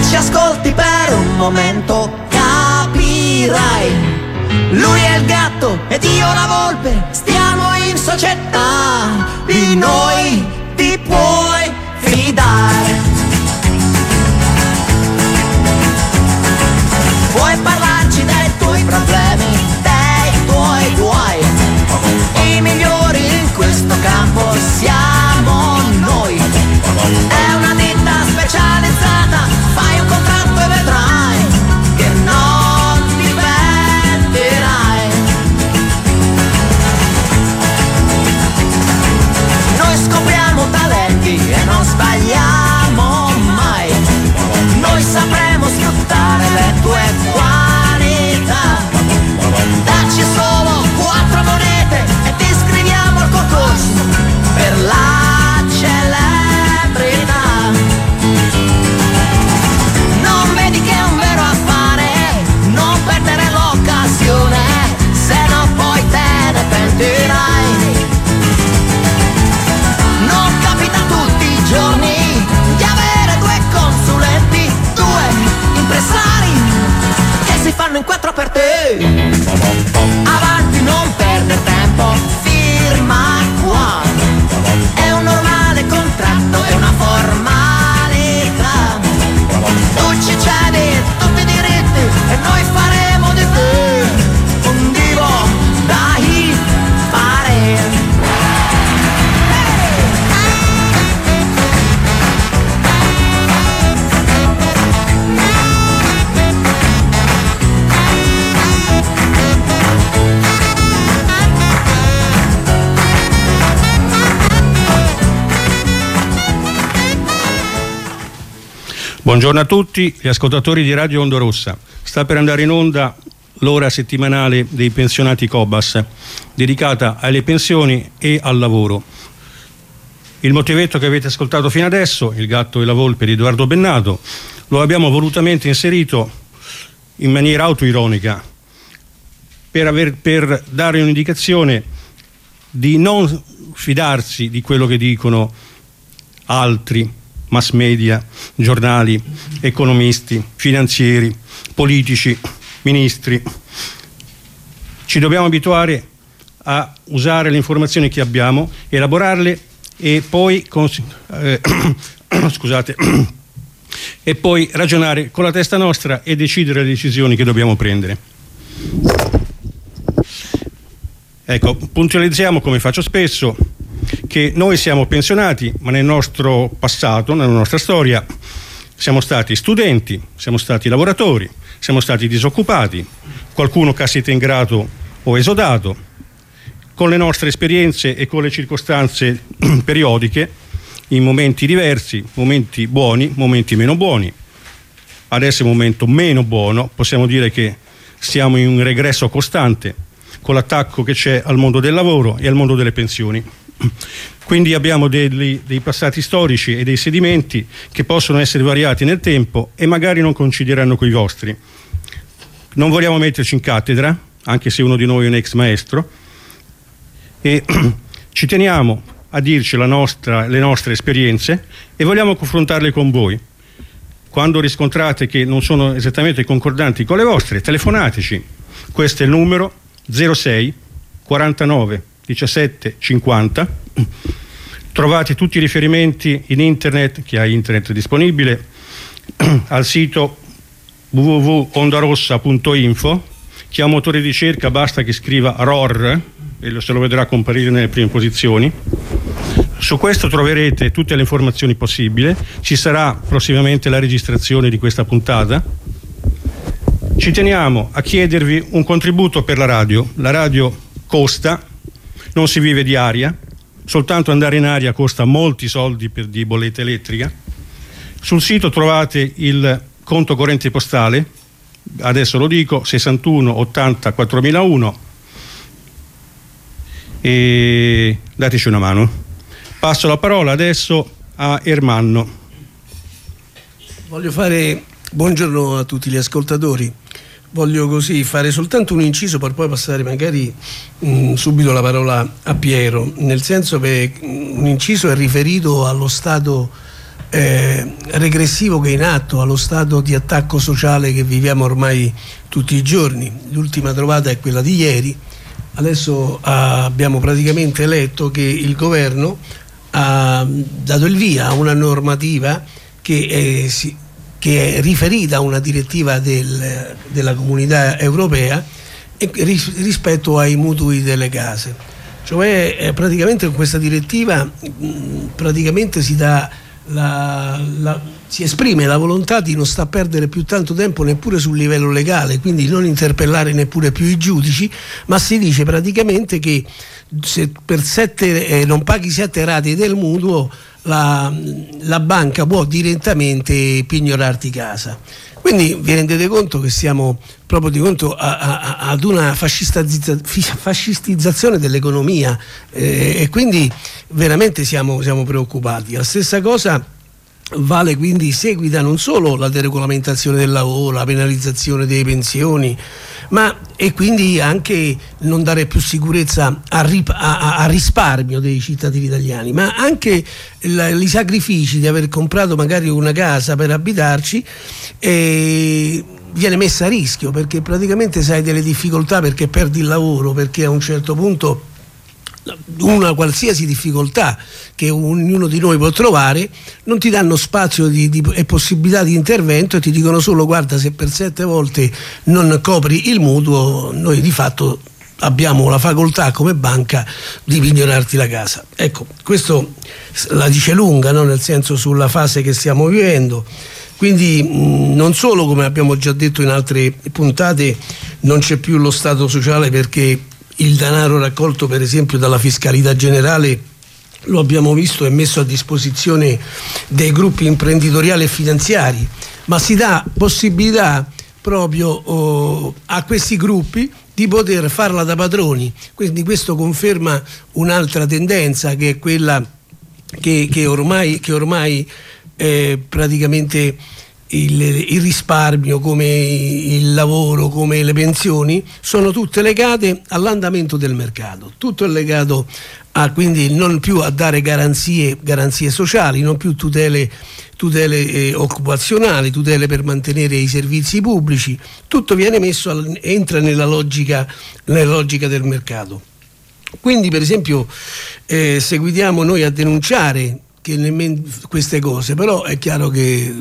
ci ascolti per un momento capirai. Lui è il gatto ed io la volpe, stiamo in società, di noi ti puoi fidare. Puoi parlarci dei tuoi problemi, dei tuoi guai. I migliori in questo campo siamo noi. È una ditta specializzata, fai un contratto e vedrai che non ti pentirai. Noi scopriamo talenti e non sbagliamo mai. Noi sapremo sfruttare le tue qualità. Dacci solo 4 monete e ti iscriviamo al concorso per la celebrità. Non vedi che è un vero affare, non perdere l'occasione, se no poi te ne pentirai. Non capita tutti i giorni di avere 2 consulenti, 2 impresari che si fanno in 4 per te. Avanti, non perdere tempo, firma qua. È un normale contratto, è una formalità. Tu ci cedi tutti i diritti e noi faremo di te un divo da fare. Buongiorno a tutti gli ascoltatori di Radio Onda Rossa. Sta per andare in onda l'ora settimanale dei pensionati Cobas, dedicata alle pensioni e al lavoro. Il motivetto che avete ascoltato fino adesso, Il gatto e la volpe di Edoardo Bennato, lo abbiamo volutamente inserito in maniera autoironica per dare un'indicazione di non fidarsi di quello che dicono altri mass media, giornali, economisti, finanzieri, politici, ministri. Ci dobbiamo abituare a usare le informazioni che abbiamo, elaborarle e poi e poi ragionare con la testa nostra e decidere le decisioni che dobbiamo prendere. Ecco, puntualizziamo, come faccio spesso, che noi siamo pensionati, ma nel nostro passato, nella nostra storia, siamo stati studenti, siamo stati lavoratori, siamo stati disoccupati, qualcuno cassetta integrato o esodato. Con le nostre esperienze e con le circostanze periodiche, in momenti diversi, momenti buoni, momenti meno buoni. Adesso è un momento meno buono, possiamo dire che siamo in un regresso costante con l'attacco che c'è al mondo del lavoro e al mondo delle pensioni. Quindi abbiamo dei passati storici e dei sedimenti che possono essere variati nel tempo e magari non coincideranno con i vostri. Non vogliamo metterci in cattedra, anche se uno di noi è un ex maestro, e ci teniamo a dirci le nostre esperienze e vogliamo confrontarle con voi. Quando riscontrate che non sono esattamente concordanti con le vostre, telefonateci. Questo è il numero 06 49 17 50. Trovate tutti i riferimenti in internet, chi ha internet disponibile, al sito www.ondarossa.info. Chi ha un motore di ricerca basta che scriva ROR e se lo vedrà comparire nelle prime posizioni. Su questo troverete tutte le informazioni possibili. Ci sarà prossimamente la registrazione di questa puntata. Ci teniamo a chiedervi un contributo per la radio. La radio costa, non si vive di aria, soltanto andare in aria costa molti soldi di bolletta elettrica. Sul sito trovate il conto corrente postale, adesso lo dico, 61 80 4001, e dateci una mano. Passo la parola adesso a Ermanno. Voglio fare buongiorno a tutti gli ascoltatori. Voglio così fare soltanto un inciso per poi passare magari subito la parola a Piero, nel senso che un inciso è riferito allo stato regressivo che è in atto, allo stato di attacco sociale che viviamo ormai tutti i giorni. L'ultima trovata è quella di ieri. Adesso abbiamo praticamente letto che il governo ha dato il via a una normativa che è riferita a una direttiva della Comunità Europea rispetto ai mutui delle case. Cioè praticamente con questa direttiva praticamente si esprime la volontà di non sta a perdere più tanto tempo neppure sul livello legale, quindi non interpellare neppure più i giudici, ma si dice praticamente che se per non paghi 7 rate del mutuo la banca può direttamente pignorarti casa. Quindi vi rendete conto che siamo proprio di conto ad una fascistizzazione dell'economia, e quindi veramente siamo preoccupati. La stessa cosa vale, quindi seguita non solo la deregolamentazione del lavoro, la penalizzazione delle pensioni, e quindi anche non dare più sicurezza a risparmio dei cittadini italiani, ma anche i sacrifici di aver comprato magari una casa per abitarci viene messa a rischio, perché praticamente se hai delle difficoltà, perché perdi il lavoro, perché a un certo punto una qualsiasi difficoltà che ognuno di noi può trovare, non ti danno spazio e possibilità di intervento e ti dicono solo: guarda, se per 7 volte non copri il mutuo, noi di fatto abbiamo la facoltà come banca di pignorarti la casa. Ecco, questo la dice lunga, no? Nel senso, sulla fase che stiamo vivendo. Quindi non solo, come abbiamo già detto in altre puntate, non c'è più lo Stato sociale, perché il denaro raccolto per esempio dalla fiscalità generale, lo abbiamo visto, è messo a disposizione dei gruppi imprenditoriali e finanziari, ma si dà possibilità proprio a questi gruppi di poter farla da padroni. Quindi questo conferma un'altra tendenza, che è quella che ormai praticamente il risparmio, come il lavoro, come le pensioni, sono tutte legate all'andamento del mercato. Tutto è legato quindi non più a dare garanzie sociali, non più tutele occupazionali, tutele per mantenere i servizi pubblici. Tutto viene entra nella logica del mercato. Quindi per esempio seguiamo noi a denunciare queste cose, però è chiaro che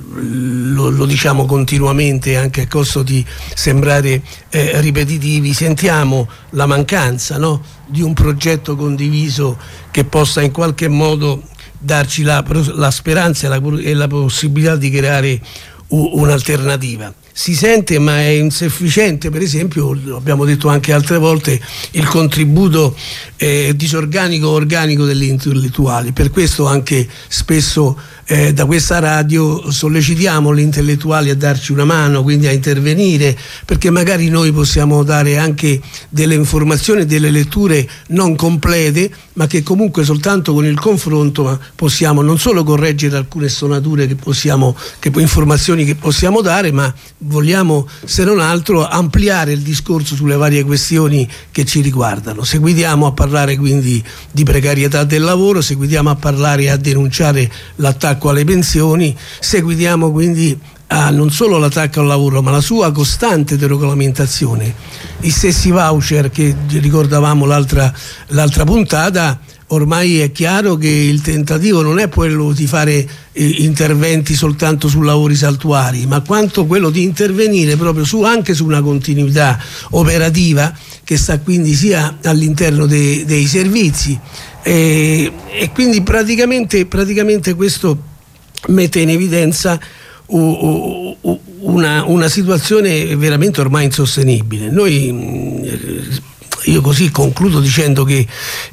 lo diciamo continuamente, anche a costo di sembrare ripetitivi. Sentiamo la mancanza, no? Di un progetto condiviso che possa in qualche modo darci la speranza e la possibilità di creare un'alternativa. Si sente, ma è insufficiente, per esempio, lo abbiamo detto anche altre volte, il contributo disorganico organico degli intellettuali. Per questo anche spesso da questa radio sollecitiamo gli intellettuali a darci una mano, quindi a intervenire, perché magari noi possiamo dare anche delle informazioni, delle letture non complete, ma che comunque soltanto con il confronto possiamo non solo correggere alcune stonature informazioni che possiamo dare, ma vogliamo, se non altro, ampliare il discorso sulle varie questioni che ci riguardano. Seguitiamo a parlare quindi di precarietà del lavoro, seguitiamo a parlare e a denunciare l'attacco alle pensioni, seguitiamo quindi non solo l'attacco al lavoro, ma la sua costante deregolamentazione. I stessi voucher che ricordavamo l'altra puntata. Ormai è chiaro che il tentativo non è quello di fare interventi soltanto su lavori saltuari, ma quanto quello di intervenire proprio anche su una continuità operativa che sta quindi sia all'interno dei servizi, e quindi praticamente questo mette in evidenza una situazione veramente ormai insostenibile. Io così concludo dicendo che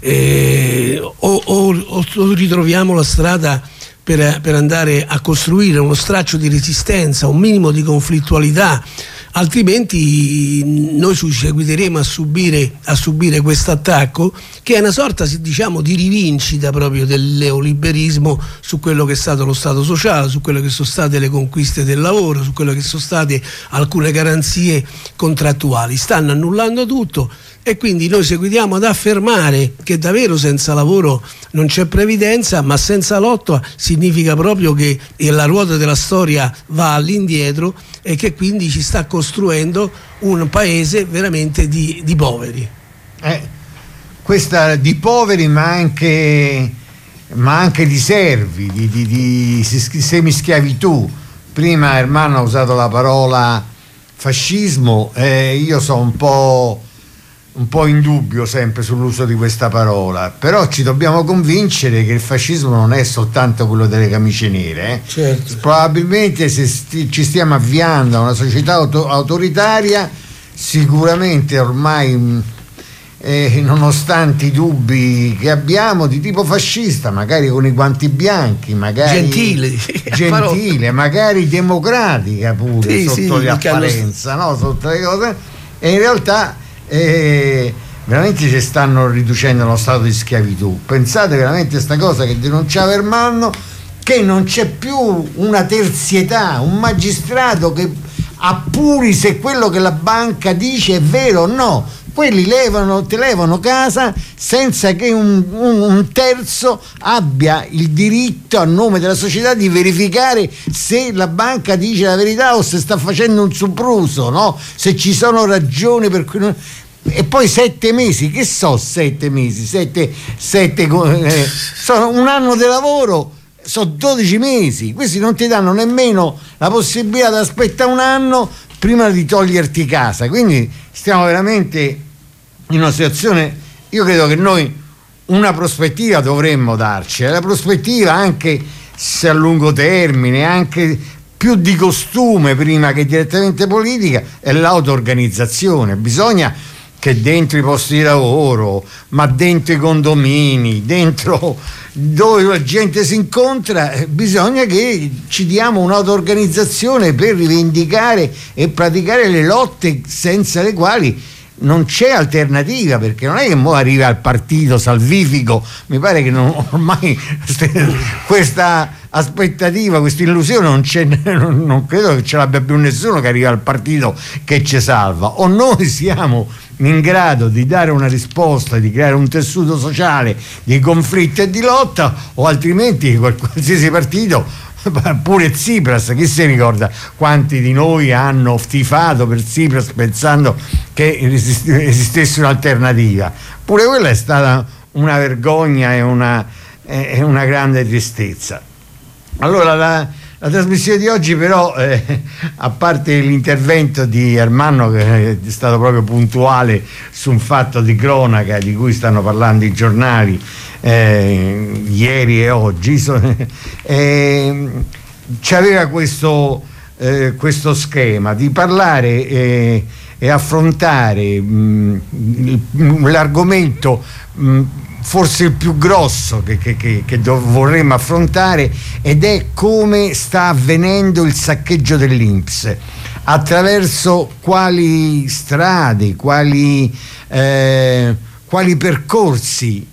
o ritroviamo la strada per andare a costruire uno straccio di resistenza, un minimo di conflittualità, altrimenti noi ci seguiteremo a subire questo attacco, che è una sorta, diciamo, di rivincita proprio del neoliberismo su quello che è stato lo Stato sociale, su quello che sono state le conquiste del lavoro, su quello che sono state alcune garanzie contrattuali. Stanno annullando tutto. e quindi noi seguitiamo ad affermare che davvero senza lavoro non c'è previdenza, ma senza lotta significa proprio che la ruota della storia va all'indietro e che quindi ci sta costruendo un paese veramente di poveri. Questa di poveri, ma anche di servi, di semischiavitù. Prima Ermanno ha usato la parola fascismo, io sono un po' in dubbio sempre sull'uso di questa parola, però ci dobbiamo convincere che il fascismo non è soltanto quello delle camicie nere. Certo. Probabilmente se ci stiamo avviando a una società autoritaria, sicuramente ormai nonostante i dubbi che abbiamo, di tipo fascista, magari con i guanti bianchi, magari gentile, magari democratica pure, sotto le apparenze, no? Sotto le cose, e in realtà veramente ci stanno riducendo uno stato di schiavitù. Pensate veramente a sta cosa che denunciava Ermanno, che non c'è più una terzietà, un magistrato che appuri se quello che la banca dice è vero o no. Quelli ti levano casa senza che un terzo abbia il diritto a nome della società di verificare se la banca dice la verità o se sta facendo un sopruso, no? Se ci sono ragioni per cui non... E poi 7 mesi, che so 7 mesi, sono un anno di lavoro, sono 12 mesi. Questi non ti danno nemmeno la possibilità di aspettare un anno prima di toglierti casa. Quindi stiamo veramente in una situazione, io credo che noi una prospettiva dovremmo darci, la prospettiva, anche se a lungo termine, anche più di costume prima che direttamente politica, è l'auto-organizzazione. Bisogna che dentro i posti di lavoro, ma dentro i condomini, dentro dove la gente si incontra, bisogna che ci diamo un'auto-organizzazione per rivendicare e praticare le lotte senza le quali non c'è alternativa, perché non è che mo arriva al partito salvifico. Mi pare che ormai questa aspettativa, questa illusione non credo che ce l'abbia più nessuno, che arriva al partito che ci salva. O noi siamo in grado di dare una risposta, di creare un tessuto sociale di conflitto e di lotta, o altrimenti qualsiasi partito, pure Tsipras, chi si ricorda quanti di noi hanno tifato per Tsipras pensando che esistesse un'alternativa? Pure quella è stata una vergogna e una grande tristezza. Allora la trasmissione di oggi però, a parte l'intervento di Ermanno, che è stato proprio puntuale su un fatto di cronaca di cui stanno parlando i giornali ieri e oggi, c'aveva questo schema di parlare e affrontare l'argomento forse il più grosso che vorremmo affrontare, ed è come sta avvenendo il saccheggio dell'INPS, attraverso quali strade, quali percorsi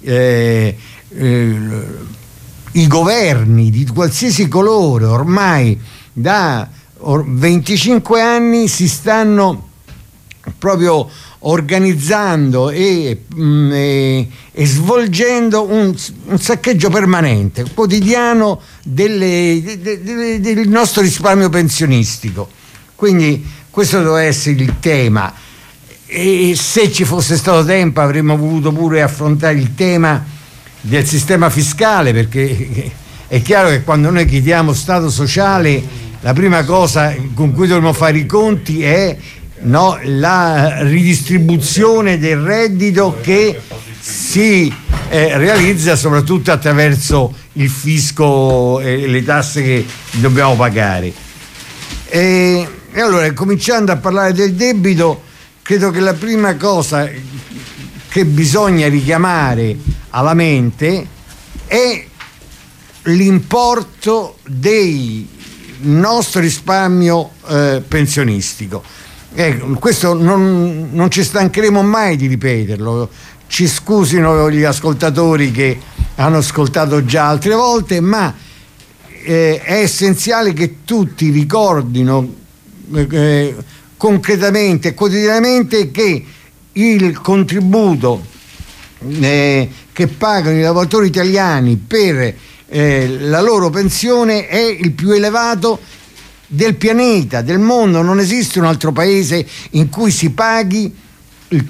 i governi di qualsiasi colore ormai da 25 anni si stanno proprio organizzando e svolgendo un saccheggio permanente, quotidiano del nostro risparmio pensionistico. Quindi questo doveva essere il tema, e se ci fosse stato tempo avremmo voluto pure affrontare il tema del sistema fiscale, perché è chiaro che quando noi chiediamo Stato sociale, la prima cosa con cui dovremmo fare i conti è la ridistribuzione del reddito che si realizza soprattutto attraverso il fisco e le tasse che dobbiamo pagare. E allora, cominciando a parlare del debito, credo che la prima cosa che bisogna richiamare alla mente è l'importo del nostro risparmio pensionistico. Questo non ci stancheremo mai di ripeterlo. Ci scusino gli ascoltatori che hanno ascoltato già altre volte, ma è essenziale che tutti ricordino concretamente e quotidianamente che il contributo che pagano i lavoratori italiani per la loro pensione è il più elevato del pianeta, del mondo. Non esiste un altro paese in cui si paghi il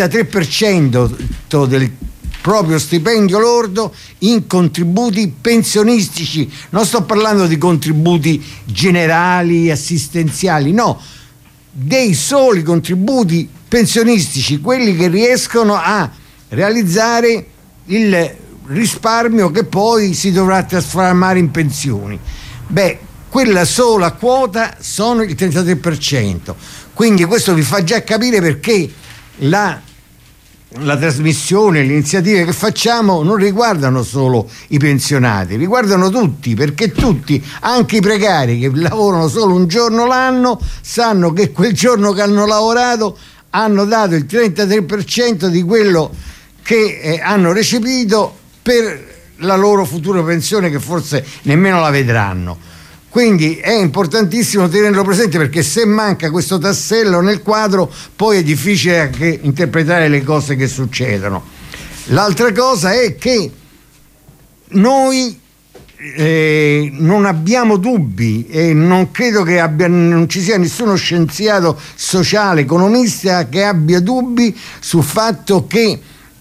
33% del proprio stipendio lordo in contributi pensionistici. Non sto parlando di contributi generali, assistenziali, no, dei soli contributi pensionistici, quelli che riescono a realizzare il risparmio che poi si dovrà trasformare in pensioni. Beh, quella sola quota sono il 33%. Quindi questo vi fa già capire perché la trasmissione, le iniziative che facciamo non riguardano solo i pensionati, riguardano tutti, perché tutti, anche i precari che lavorano solo un giorno l'anno, sanno che quel giorno che hanno lavorato hanno dato il 33% di quello che hanno recepito per la loro futura pensione, che forse nemmeno la vedranno. Quindi è importantissimo tenerlo presente, perché se manca questo tassello nel quadro poi è difficile anche interpretare le cose che succedono. L'altra cosa è che noi non abbiamo dubbi, e non credo che non ci sia nessuno scienziato sociale, economista che abbia dubbi sul fatto che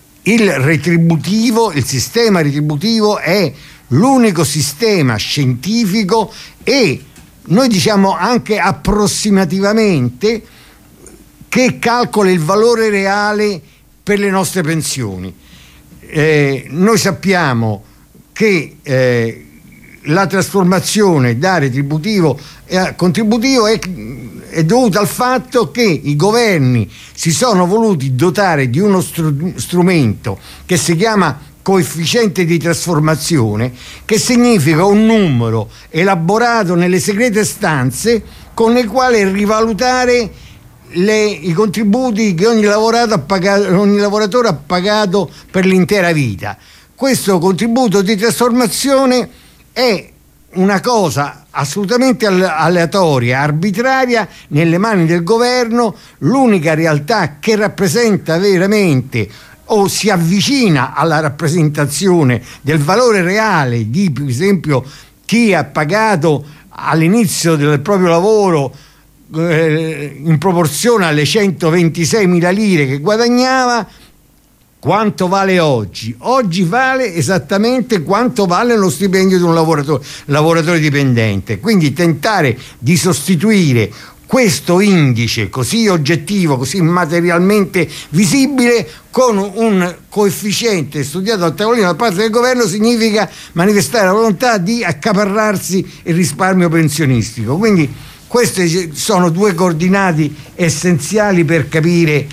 il sistema retributivo è l'unico sistema scientifico, e noi diciamo anche approssimativamente, che calcola il valore reale per le nostre pensioni. Noi sappiamo che la trasformazione da retributivo a contributivo è dovuta al fatto che i governi si sono voluti dotare di uno strumento che si chiama coefficiente di trasformazione, che significa un numero elaborato nelle segrete stanze con il quale rivalutare i contributi che ogni lavoratore ha pagato per l'intera vita. Questo contributo di trasformazione è una cosa assolutamente aleatoria, arbitraria, nelle mani del governo. L'unica realtà che rappresenta veramente o si avvicina alla rappresentazione del valore reale di, per esempio, chi ha pagato all'inizio del proprio lavoro in proporzione alle 126.000 lire che guadagnava, quanto vale oggi? Oggi vale esattamente quanto vale lo stipendio di un lavoratore dipendente. Quindi tentare di sostituire questo indice così oggettivo, così materialmente visibile, con un coefficiente studiato a tavolino da parte del governo, significa manifestare la volontà di accaparrarsi il risparmio pensionistico. Quindi queste sono due coordinate essenziali per capire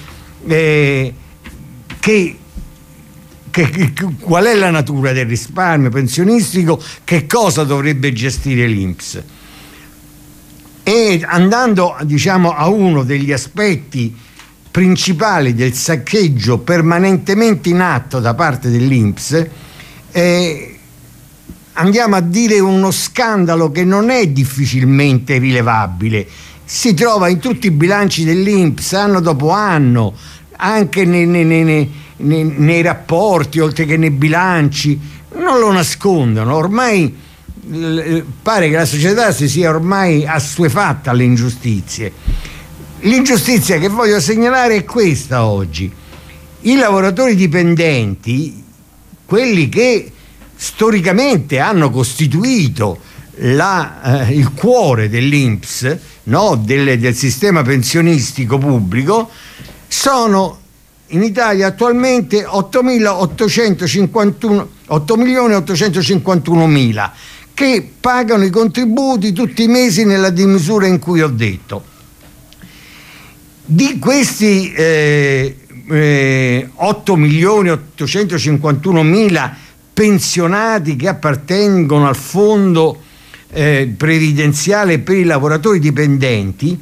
qual è la natura del risparmio pensionistico, che cosa dovrebbe gestire l'INPS. E andando, diciamo, a uno degli aspetti principali del saccheggio permanentemente in atto da parte dell'INPS, andiamo a dire uno scandalo che non è difficilmente rilevabile, si trova in tutti i bilanci dell'INPS anno dopo anno, anche nei rapporti oltre che nei bilanci, non lo nascondono. Ormai pare che la società si sia ormai assuefatta alle ingiustizie. L'ingiustizia che voglio segnalare è questa oggi: i lavoratori dipendenti, quelli che storicamente hanno costituito il cuore dell'INPS, no? del sistema pensionistico pubblico, sono in Italia attualmente 8.851.000 che pagano i contributi tutti i mesi nella misura in cui ho detto. Di questi 8.851.000 pensionati che appartengono al fondo previdenziale per i lavoratori dipendenti,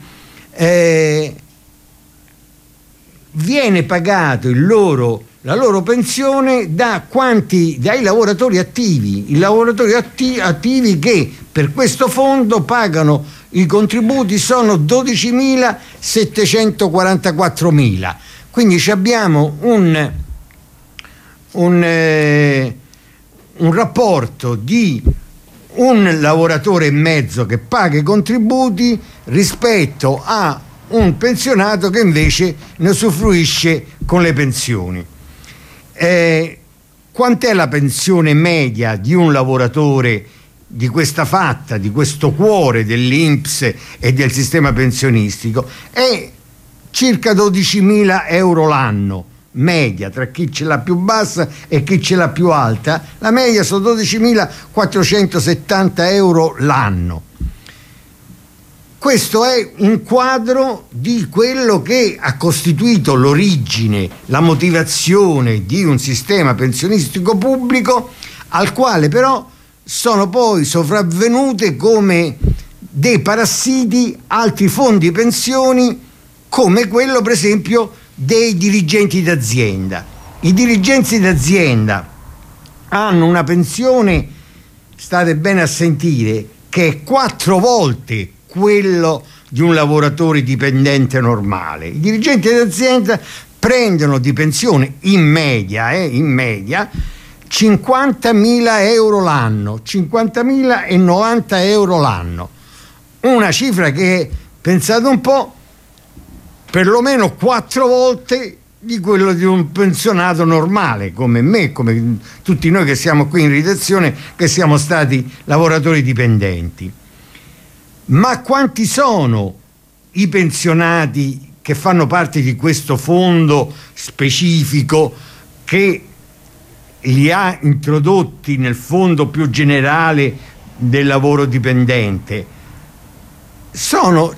viene pagato la loro pensione dai lavoratori attivi. I lavoratori attivi che per questo fondo pagano i contributi sono 12.744.000. Quindi abbiamo un rapporto di un lavoratore e mezzo che paga i contributi rispetto a un pensionato che invece ne usufruisce con le pensioni. Quant'è la pensione media di un lavoratore di questa fatta, di questo cuore dell'INPS e del sistema pensionistico? È circa 12.000 euro l'anno, media, tra chi ce l'ha più bassa e chi ce l'ha più alta. La media sono 12.470 euro l'anno. Questo è un quadro di quello che ha costituito l'origine, la motivazione di un sistema pensionistico pubblico, al quale però sono poi sopravvenute come dei parassiti altri fondi pensioni, come quello per esempio dei dirigenti d'azienda. I dirigenti d'azienda hanno una pensione, state bene a sentire, che è 4 volte quello di un lavoratore dipendente normale. I dirigenti d'azienda prendono di pensione in media 50.000 euro l'anno, 50.090 euro l'anno, una cifra che, pensate un po', perlomeno 4 volte di quello di un pensionato normale come me, come tutti noi che siamo qui in redazione, che siamo stati lavoratori dipendenti. Ma quanti sono i pensionati che fanno parte di questo fondo specifico che li ha introdotti nel fondo più generale del lavoro dipendente? Sono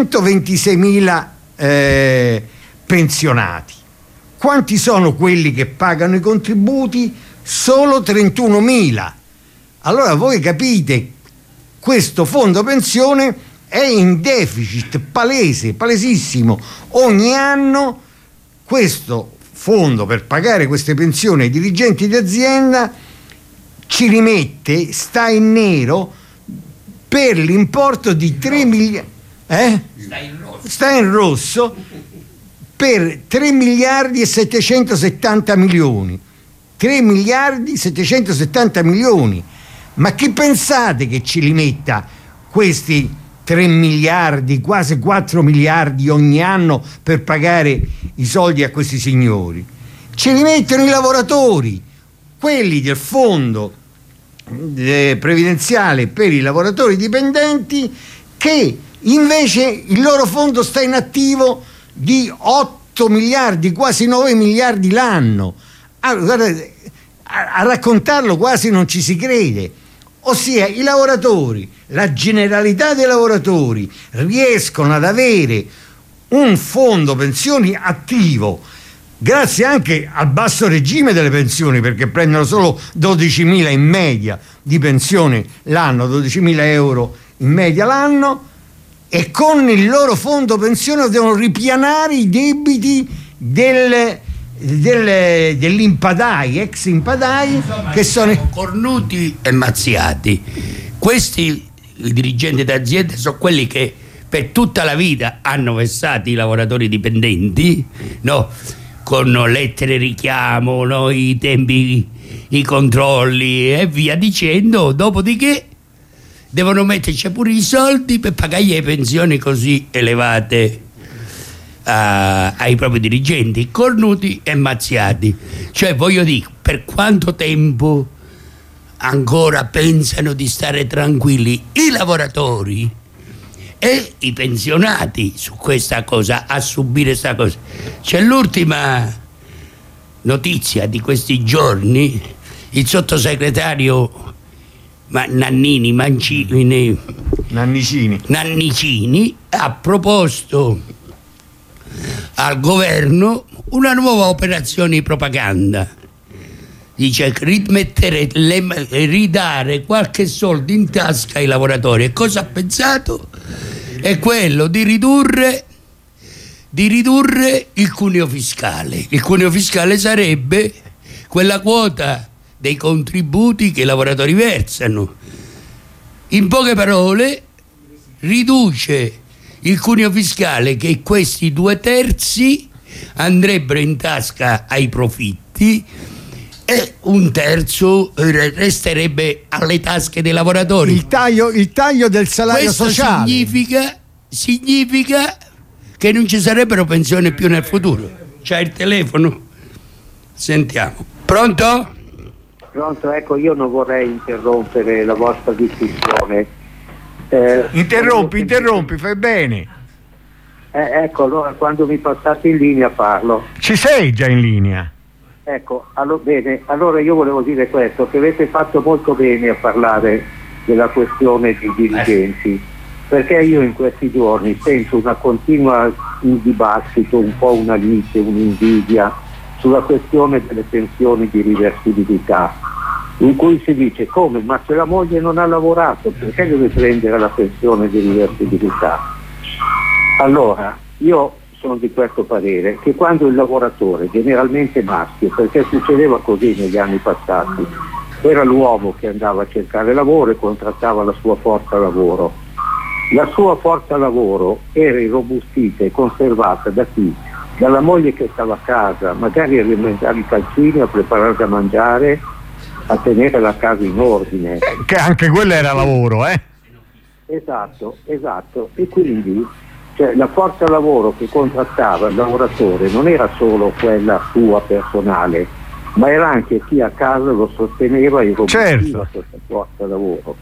126.000 pensionati. Quanti sono quelli che pagano i contributi? Solo 31.000. Allora voi capite, questo fondo pensione è in deficit palesissimo. Ogni anno questo fondo, per pagare queste pensioni ai dirigenti d'azienda, ci rimette, sta in nero per l'importo di 3 miliardi. Sta in rosso per 3 miliardi e 770 milioni. 3 miliardi 770 milioni. Ma chi pensate che ci rimetta questi 3 miliardi, quasi 4 miliardi ogni anno per pagare i soldi a questi signori? Ci rimettono i lavoratori, quelli del fondo previdenziale per i lavoratori dipendenti, che invece il loro fondo sta in attivo di 8 miliardi, quasi 9 miliardi l'anno. Allora, guardate, a raccontarlo quasi non ci si crede. Ossia, i lavoratori, la generalità dei lavoratori riescono ad avere un fondo pensioni attivo, grazie anche al basso regime delle pensioni, perché prendono solo 12.000 in media di pensione l'anno, 12.000 euro in media l'anno, e con il loro fondo pensione devono ripianare i debiti dell'Impadai, ex Impadai, che sono cornuti e mazziati. Questi, i dirigenti d'azienda, sono quelli che per tutta la vita hanno vessato i lavoratori dipendenti, no? Con lettere richiamo, no? I tempi, i controlli e via dicendo. Dopodiché devono metterci pure i soldi per pagare le pensioni così elevate ai propri dirigenti, cornuti e mazziati. Cioè, voglio dire, per quanto tempo ancora pensano di stare tranquilli i lavoratori e i pensionati su questa cosa, a subire questa cosa? C'è l'ultima notizia di questi giorni: il sottosegretario Nannicini ha proposto al governo una nuova operazione di propaganda. Dice ridare qualche soldo in tasca ai lavoratori. E cosa ha pensato? È quello di ridurre il cuneo fiscale. Il cuneo fiscale sarebbe quella quota dei contributi che i lavoratori versano. In poche parole, riduce il cuneo fiscale, che questi 2/3 andrebbero in tasca ai profitti e un terzo resterebbe alle tasche dei lavoratori. Il taglio del salario Questo sociale. significa che non ci sarebbero pensioni più nel futuro. C'è il telefono? Sentiamo. Pronto? Pronto, ecco, io non vorrei interrompere la vostra discussione. Interrompi, fai bene. Ecco, allora quando mi passate in linea parlo. Ci sei già in linea. Ecco, bene, allora io volevo dire questo, che avete fatto molto bene a parlare della questione dei dirigenti, perché io in questi giorni sento una continua dibattito, un po' una lite, un'invidia sulla questione delle pensioni di riversibilità, in cui si dice come, ma se la moglie non ha lavorato perché deve prendere la pensione di riversibilità? Allora, io sono di questo parere che quando il lavoratore, generalmente maschio, perché succedeva così negli anni passati, era l'uomo che andava a cercare lavoro e contrattava la sua forza lavoro, la sua forza lavoro era irrobustita e conservata da chi? Dalla moglie che stava a casa, magari a alimentare i calzini, a preparare da mangiare, a tenere la casa in ordine. Che anche quello era lavoro, Esatto. E quindi la forza lavoro che contrattava il lavoratore non era solo quella sua personale, ma era anche chi a casa lo sosteneva e irrobustiva questa forza lavoro.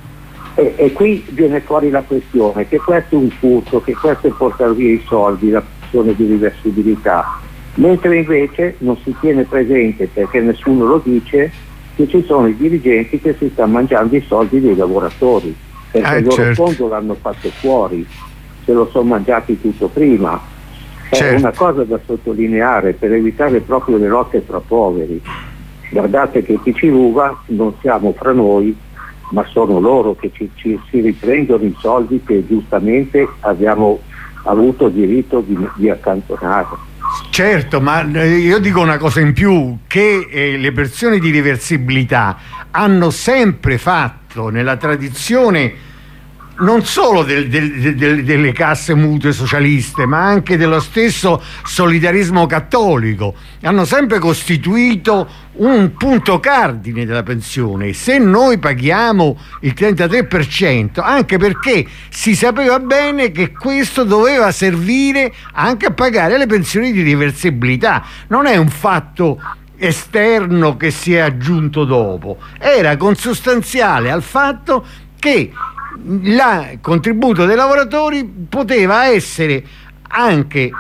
E qui viene fuori la questione che questo è un furto, che questo è portare via i soldi, la pensione di riversibilità, mentre invece non si tiene presente, perché nessuno lo dice, che ci sono i dirigenti che si stanno mangiando i soldi dei lavoratori, perché il loro fondo l'hanno fatto fuori, se lo sono mangiati tutto prima. È una cosa da sottolineare per evitare proprio le lotte tra poveri. Guardate che chi ci ruba non siamo fra noi, ma sono loro che si riprendono i soldi che giustamente abbiamo avuto diritto di accantonare. Certo, ma io dico una cosa in più, che le pensioni di reversibilità hanno sempre fatto nella tradizione non solo delle casse mutue socialiste, ma anche dello stesso solidarismo cattolico, hanno sempre costituito un punto cardine della pensione. Se noi paghiamo il 33%, anche perché si sapeva bene che questo doveva servire anche a pagare le pensioni di reversibilità, non è un fatto esterno che si è aggiunto dopo, era consustanziale al fatto che il contributo dei lavoratori poteva essere anche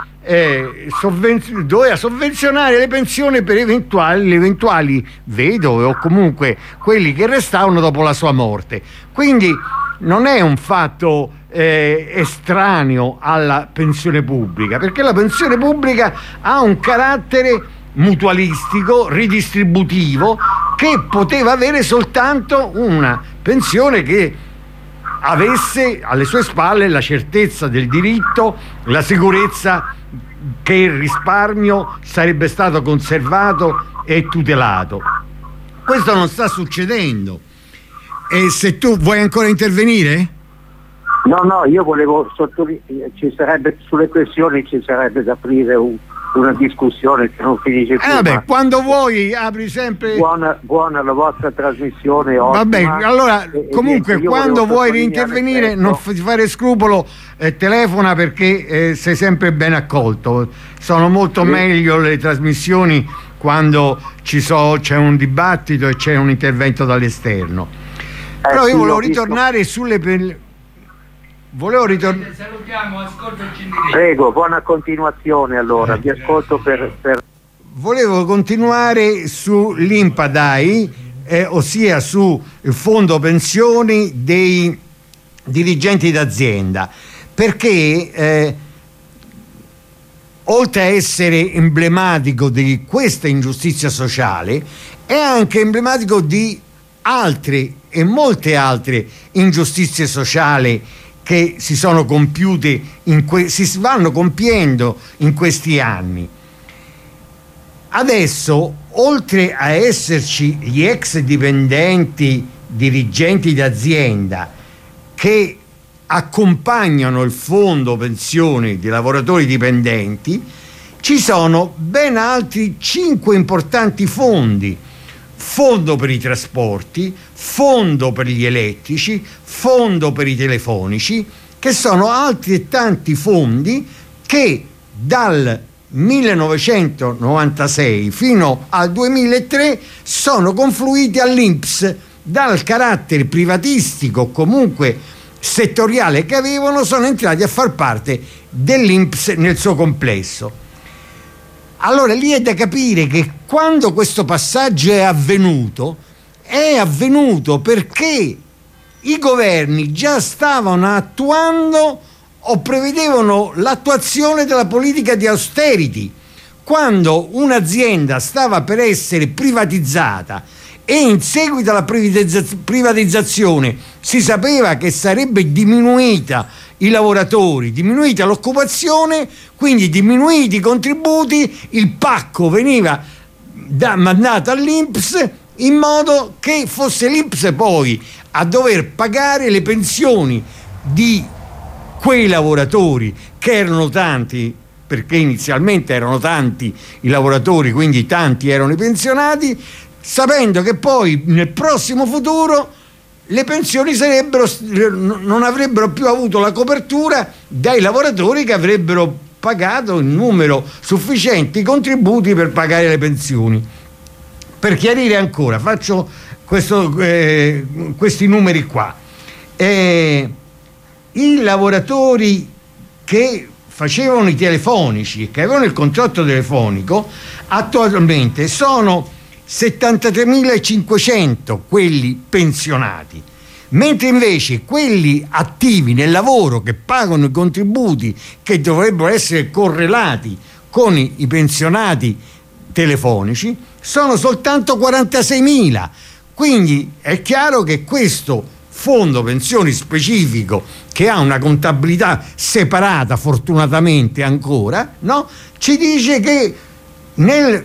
doveva sovvenzionare le pensioni per le eventuali vedove o comunque quelli che restavano dopo la sua morte. Quindi non è un fatto estraneo alla pensione pubblica, perché la pensione pubblica ha un carattere mutualistico, ridistributivo, che poteva avere soltanto una pensione che avesse alle sue spalle la certezza del diritto, la sicurezza che il risparmio sarebbe stato conservato e tutelato. Questo non sta succedendo. E se tu vuoi ancora intervenire? No, io volevo sottolineare, sulle questioni ci sarebbe da aprire una discussione che non finisce più. Vabbè, quando vuoi apri sempre. Buona la vostra trasmissione. Vabbè, allora comunque quando vuoi reintervenire non ti fare scrupolo, telefona, perché sei sempre ben accolto. Sono molto meglio le trasmissioni quando c'è un dibattito e c'è un intervento dall'esterno. Però io volevo ritornare sulle salutiamo, ascoltaci in diretta. Prego, buona continuazione. Allora vi ascolto per... Volevo continuare sull'Impadai, ossia sul fondo pensioni dei dirigenti d'azienda, perché oltre a essere emblematico di questa ingiustizia sociale, è anche emblematico di altre e molte altre ingiustizie sociali che si sono compiute si vanno compiendo in questi anni. Adesso, oltre a esserci gli ex dipendenti dirigenti d'azienda che accompagnano il fondo pensioni dei lavoratori dipendenti, ci sono ben altri 5 importanti fondi: fondo per i trasporti, fondo per gli elettrici, fondo per i telefonici, che sono altri tanti fondi che dal 1996 fino al 2003 sono confluiti all'INPS. Dal carattere privatistico, comunque settoriale che avevano, sono entrati a far parte dell'INPS nel suo complesso. Allora lì è da capire che quando questo passaggio è avvenuto perché i governi già stavano attuando o prevedevano l'attuazione della politica di austerity. Quando un'azienda stava per essere privatizzata e in seguito alla privatizzazione si sapeva che sarebbe diminuita i lavoratori, diminuita l'occupazione, quindi diminuiti i contributi, il pacco veniva mandato all'INPS in modo che fosse l'INPS poi a dover pagare le pensioni di quei lavoratori, che erano tanti, perché inizialmente erano tanti i lavoratori, quindi tanti erano i pensionati, sapendo che poi nel prossimo futuro le pensioni non avrebbero più avuto la copertura dai lavoratori che avrebbero pagato in numero sufficienti contributi per pagare le pensioni. Per chiarire ancora, faccio questi numeri qua. I lavoratori che facevano i telefonici, che avevano il contratto telefonico, attualmente sono 73.500 quelli pensionati, mentre invece quelli attivi nel lavoro che pagano i contributi che dovrebbero essere correlati con i pensionati telefonici sono soltanto 46.000. Quindi è chiaro che questo fondo pensioni specifico, che ha una contabilità separata fortunatamente ancora, no? Ci dice che nel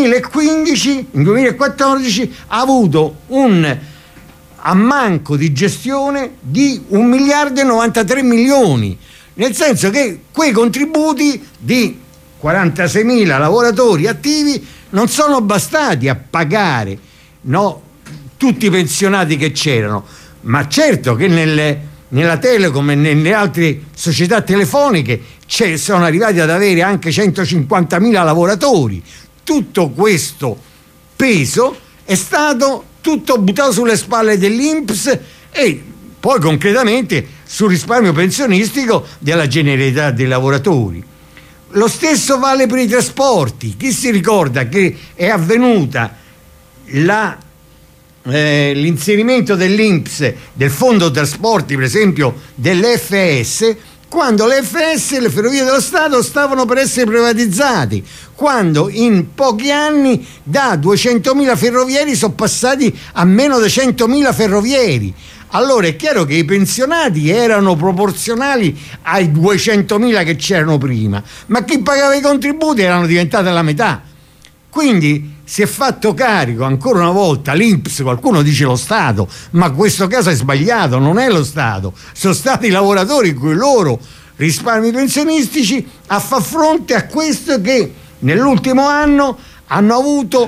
2014 ha avuto un ammanco di gestione di 1.093 milioni, nel senso che quei contributi di 46.000 lavoratori attivi non sono bastati a pagare, no, tutti i pensionati che c'erano. Ma certo che nella Telecom e nelle altre società telefoniche sono arrivati ad avere anche 150.000 lavoratori. Tutto questo peso è stato tutto buttato sulle spalle dell'INPS e poi concretamente sul risparmio pensionistico della generalità dei lavoratori. Lo stesso vale per i trasporti. Chi si ricorda che è avvenuta l'inserimento dell'INPS del fondo trasporti, per esempio dell'FS, quando l'FS e le Ferrovie dello Stato stavano per essere privatizzati, quando in pochi anni da 200.000 ferrovieri sono passati a meno di 100.000 ferrovieri. Allora è chiaro che i pensionati erano proporzionali ai 200.000 che c'erano prima, ma chi pagava i contributi erano diventati la metà. Quindi si è fatto carico ancora una volta l'INPS, qualcuno dice lo Stato, ma questo caso è sbagliato, non è lo Stato, sono stati i lavoratori con i loro risparmi pensionistici a far fronte a questo, che nell'ultimo anno hanno avuto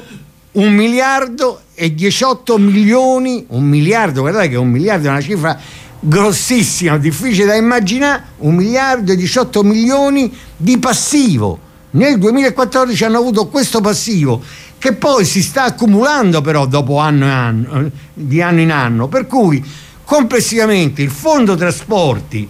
1.018 milioni, 1 miliardo, guardate che 1 miliardo è una cifra grossissima, difficile da immaginare, 1.018 milioni di passivo. Nel 2014 hanno avuto questo passivo, che poi si sta accumulando però dopo di anno in anno, per cui complessivamente il fondo trasporti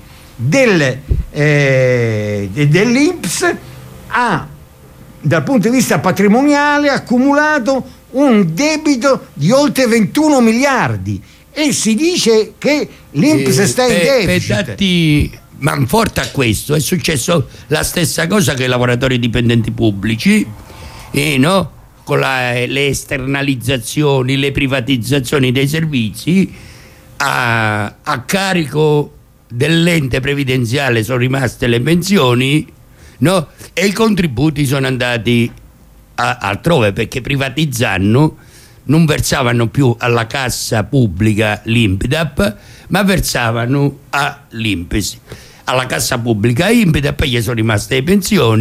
dell'INPS ha, dal punto di vista patrimoniale, accumulato un debito di oltre 21 miliardi e si dice che l'INPS sta in deficit. Manforte a questo è successo la stessa cosa che i lavoratori dipendenti pubblici, no? Con le esternalizzazioni, le privatizzazioni dei servizi a carico dell'ente previdenziale sono rimaste le pensioni, no? E i contributi sono andati altrove, perché privatizzando non versavano più alla cassa pubblica l'INPDAP, ma versavano all'INPS, alla cassa pubblica INPDAP, gli sono rimaste le pensioni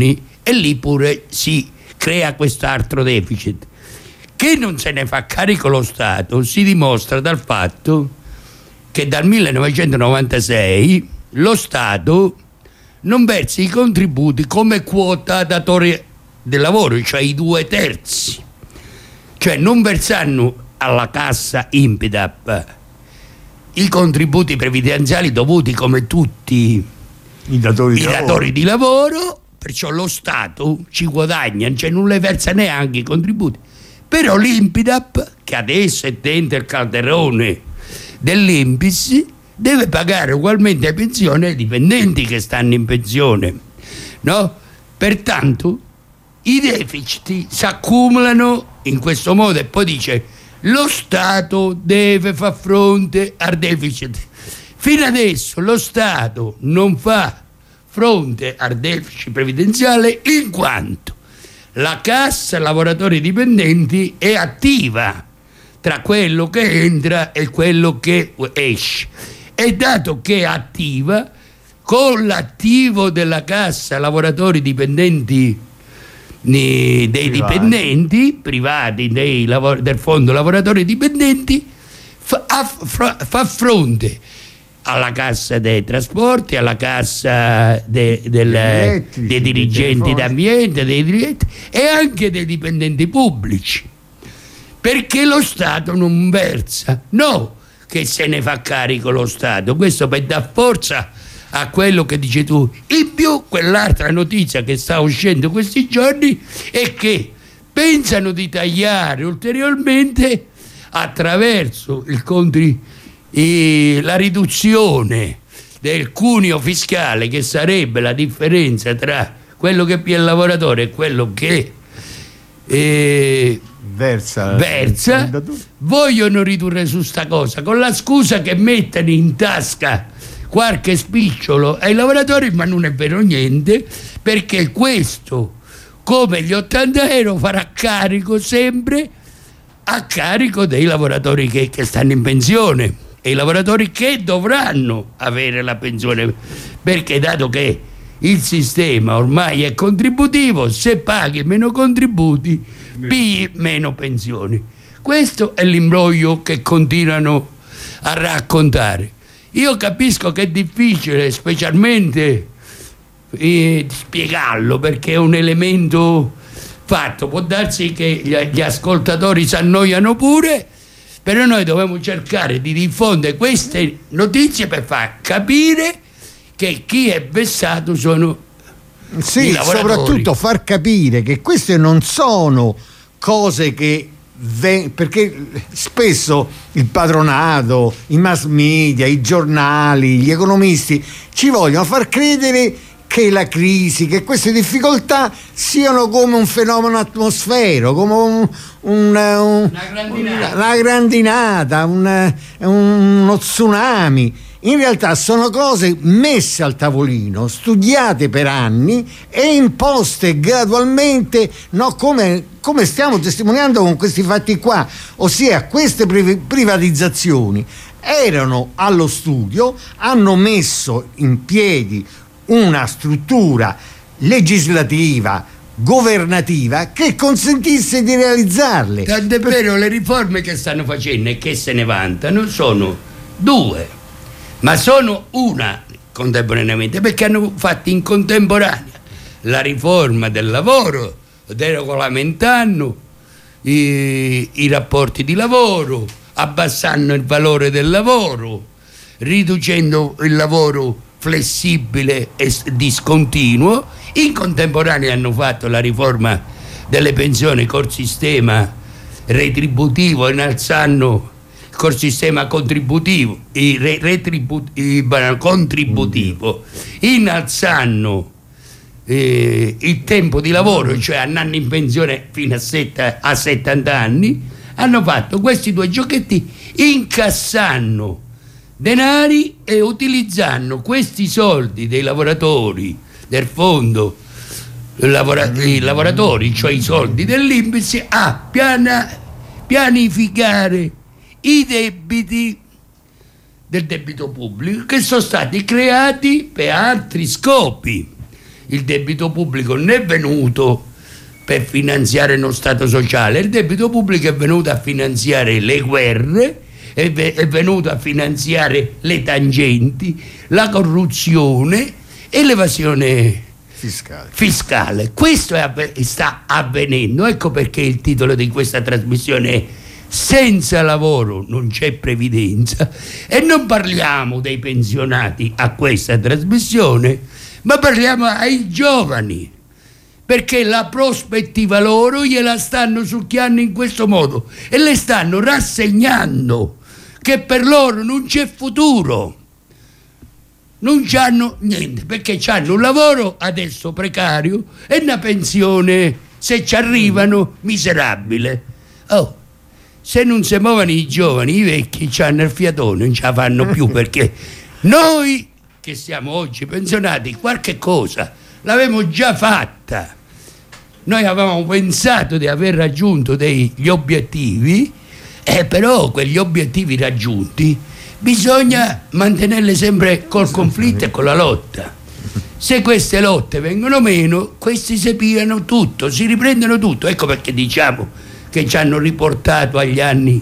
e lì pure si crea quest'altro deficit che non se ne fa carico lo Stato. Si dimostra dal fatto che dal 1996 lo Stato non versa i contributi come quota datore del lavoro, cioè i 2/3, cioè non versano alla cassa INPDAP i contributi previdenziali dovuti come tutti i datori di lavoro, perciò lo Stato ci guadagna, cioè non le versa neanche i contributi. Però l'INPDAP, che adesso è dentro il calderone dell'INPS, deve pagare ugualmente le pensioni ai dipendenti che stanno in pensione, no? Pertanto i deficit si accumulano in questo modo, e poi dice lo Stato deve far fronte al deficit. Fino adesso lo Stato non fa fronte al deficit previdenziale in quanto la cassa lavoratori dipendenti è attiva tra quello che entra e quello che esce, e dato che è attiva, con l'attivo della cassa lavoratori dipendenti dei dipendenti privati del fondo lavoratori dipendenti fa fronte alla cassa dei trasporti, alla cassa dei dirigenti d'ambiente, dei dirigenti e anche dei dipendenti pubblici, perché lo Stato non versa, no che se ne fa carico lo Stato, questo per dar forza a quello che dici tu. In più quell'altra notizia che sta uscendo questi giorni è che pensano di tagliare ulteriormente attraverso la riduzione del cuneo fiscale, che sarebbe la differenza tra quello che pia il lavoratore e quello che versa. Vogliono ridurre su sta cosa con la scusa che mettono in tasca qualche spicciolo ai lavoratori, ma non è vero niente, perché questo, come gli 80 euro, farà carico sempre a carico dei lavoratori che stanno in pensione e i lavoratori che dovranno avere la pensione, perché dato che il sistema ormai è contributivo, se paghi meno contributi pigli meno pensioni. Questo è l'imbroglio che continuano a raccontare. Io capisco che è difficile, specialmente spiegarlo, perché è un elemento fatto. Può darsi che gli ascoltatori si annoiano pure, però noi dobbiamo cercare di diffondere queste notizie per far capire che chi è vessato sono i lavoratori. Soprattutto far capire che queste non sono cose che perché spesso il patronato, i mass media, i giornali, gli economisti ci vogliono far credere che la crisi, che queste difficoltà siano come un fenomeno atmosferico, come una grandinata, uno tsunami. In realtà sono cose messe al tavolino, studiate per anni e imposte gradualmente, no, come stiamo testimoniando con questi fatti qua, ossia queste privatizzazioni erano allo studio, hanno messo in piedi una struttura legislativa, governativa, che consentisse di realizzarle. Tant'è vero, le riforme che stanno facendo e che se ne vantano sono due, ma sono una contemporaneamente, perché hanno fatto in contemporanea la riforma del lavoro, deregolamentando i rapporti di lavoro, abbassando il valore del lavoro, riducendo il lavoro flessibile e discontinuo. In contemporanea hanno fatto la riforma delle pensioni col sistema retributivo, innalzando col sistema contributivo, contributivo, innalzando il tempo di lavoro, cioè andando in pensione fino a 70 anni. Hanno fatto questi due giochetti, incassando denari e utilizzando questi soldi dei lavoratori del fondo i lavoratori, cioè i soldi dell'INPS, a pianificare i debiti del debito pubblico che sono stati creati per altri scopi. il debito pubblico non è venuto per finanziare uno Stato sociale, il debito pubblico è venuto a finanziare le guerre, è venuto a finanziare le tangenti, la corruzione e l'evasione fiscale. Questo sta avvenendo. Ecco perché il titolo di questa trasmissione è Senza lavoro non c'è previdenza, e non parliamo dei pensionati a questa trasmissione, ma parliamo ai giovani, perché la prospettiva loro gliela stanno succhiando in questo modo e le stanno rassegnando che per loro non c'è futuro, non c'hanno niente, perché hanno un lavoro adesso precario e una pensione, se ci arrivano, miserabile. Se non si muovono i giovani, i vecchi hanno il fiatone, non ce la fanno più, perché noi che siamo oggi pensionati qualche cosa l'avevamo già fatta. Noi avevamo pensato di aver raggiunto degli obiettivi, però quegli obiettivi raggiunti bisogna mantenerli sempre col conflitto e con la lotta. Se queste lotte vengono meno, questi si pigliano tutto, si riprendono tutto. Ecco perché diciamo che ci hanno riportato agli anni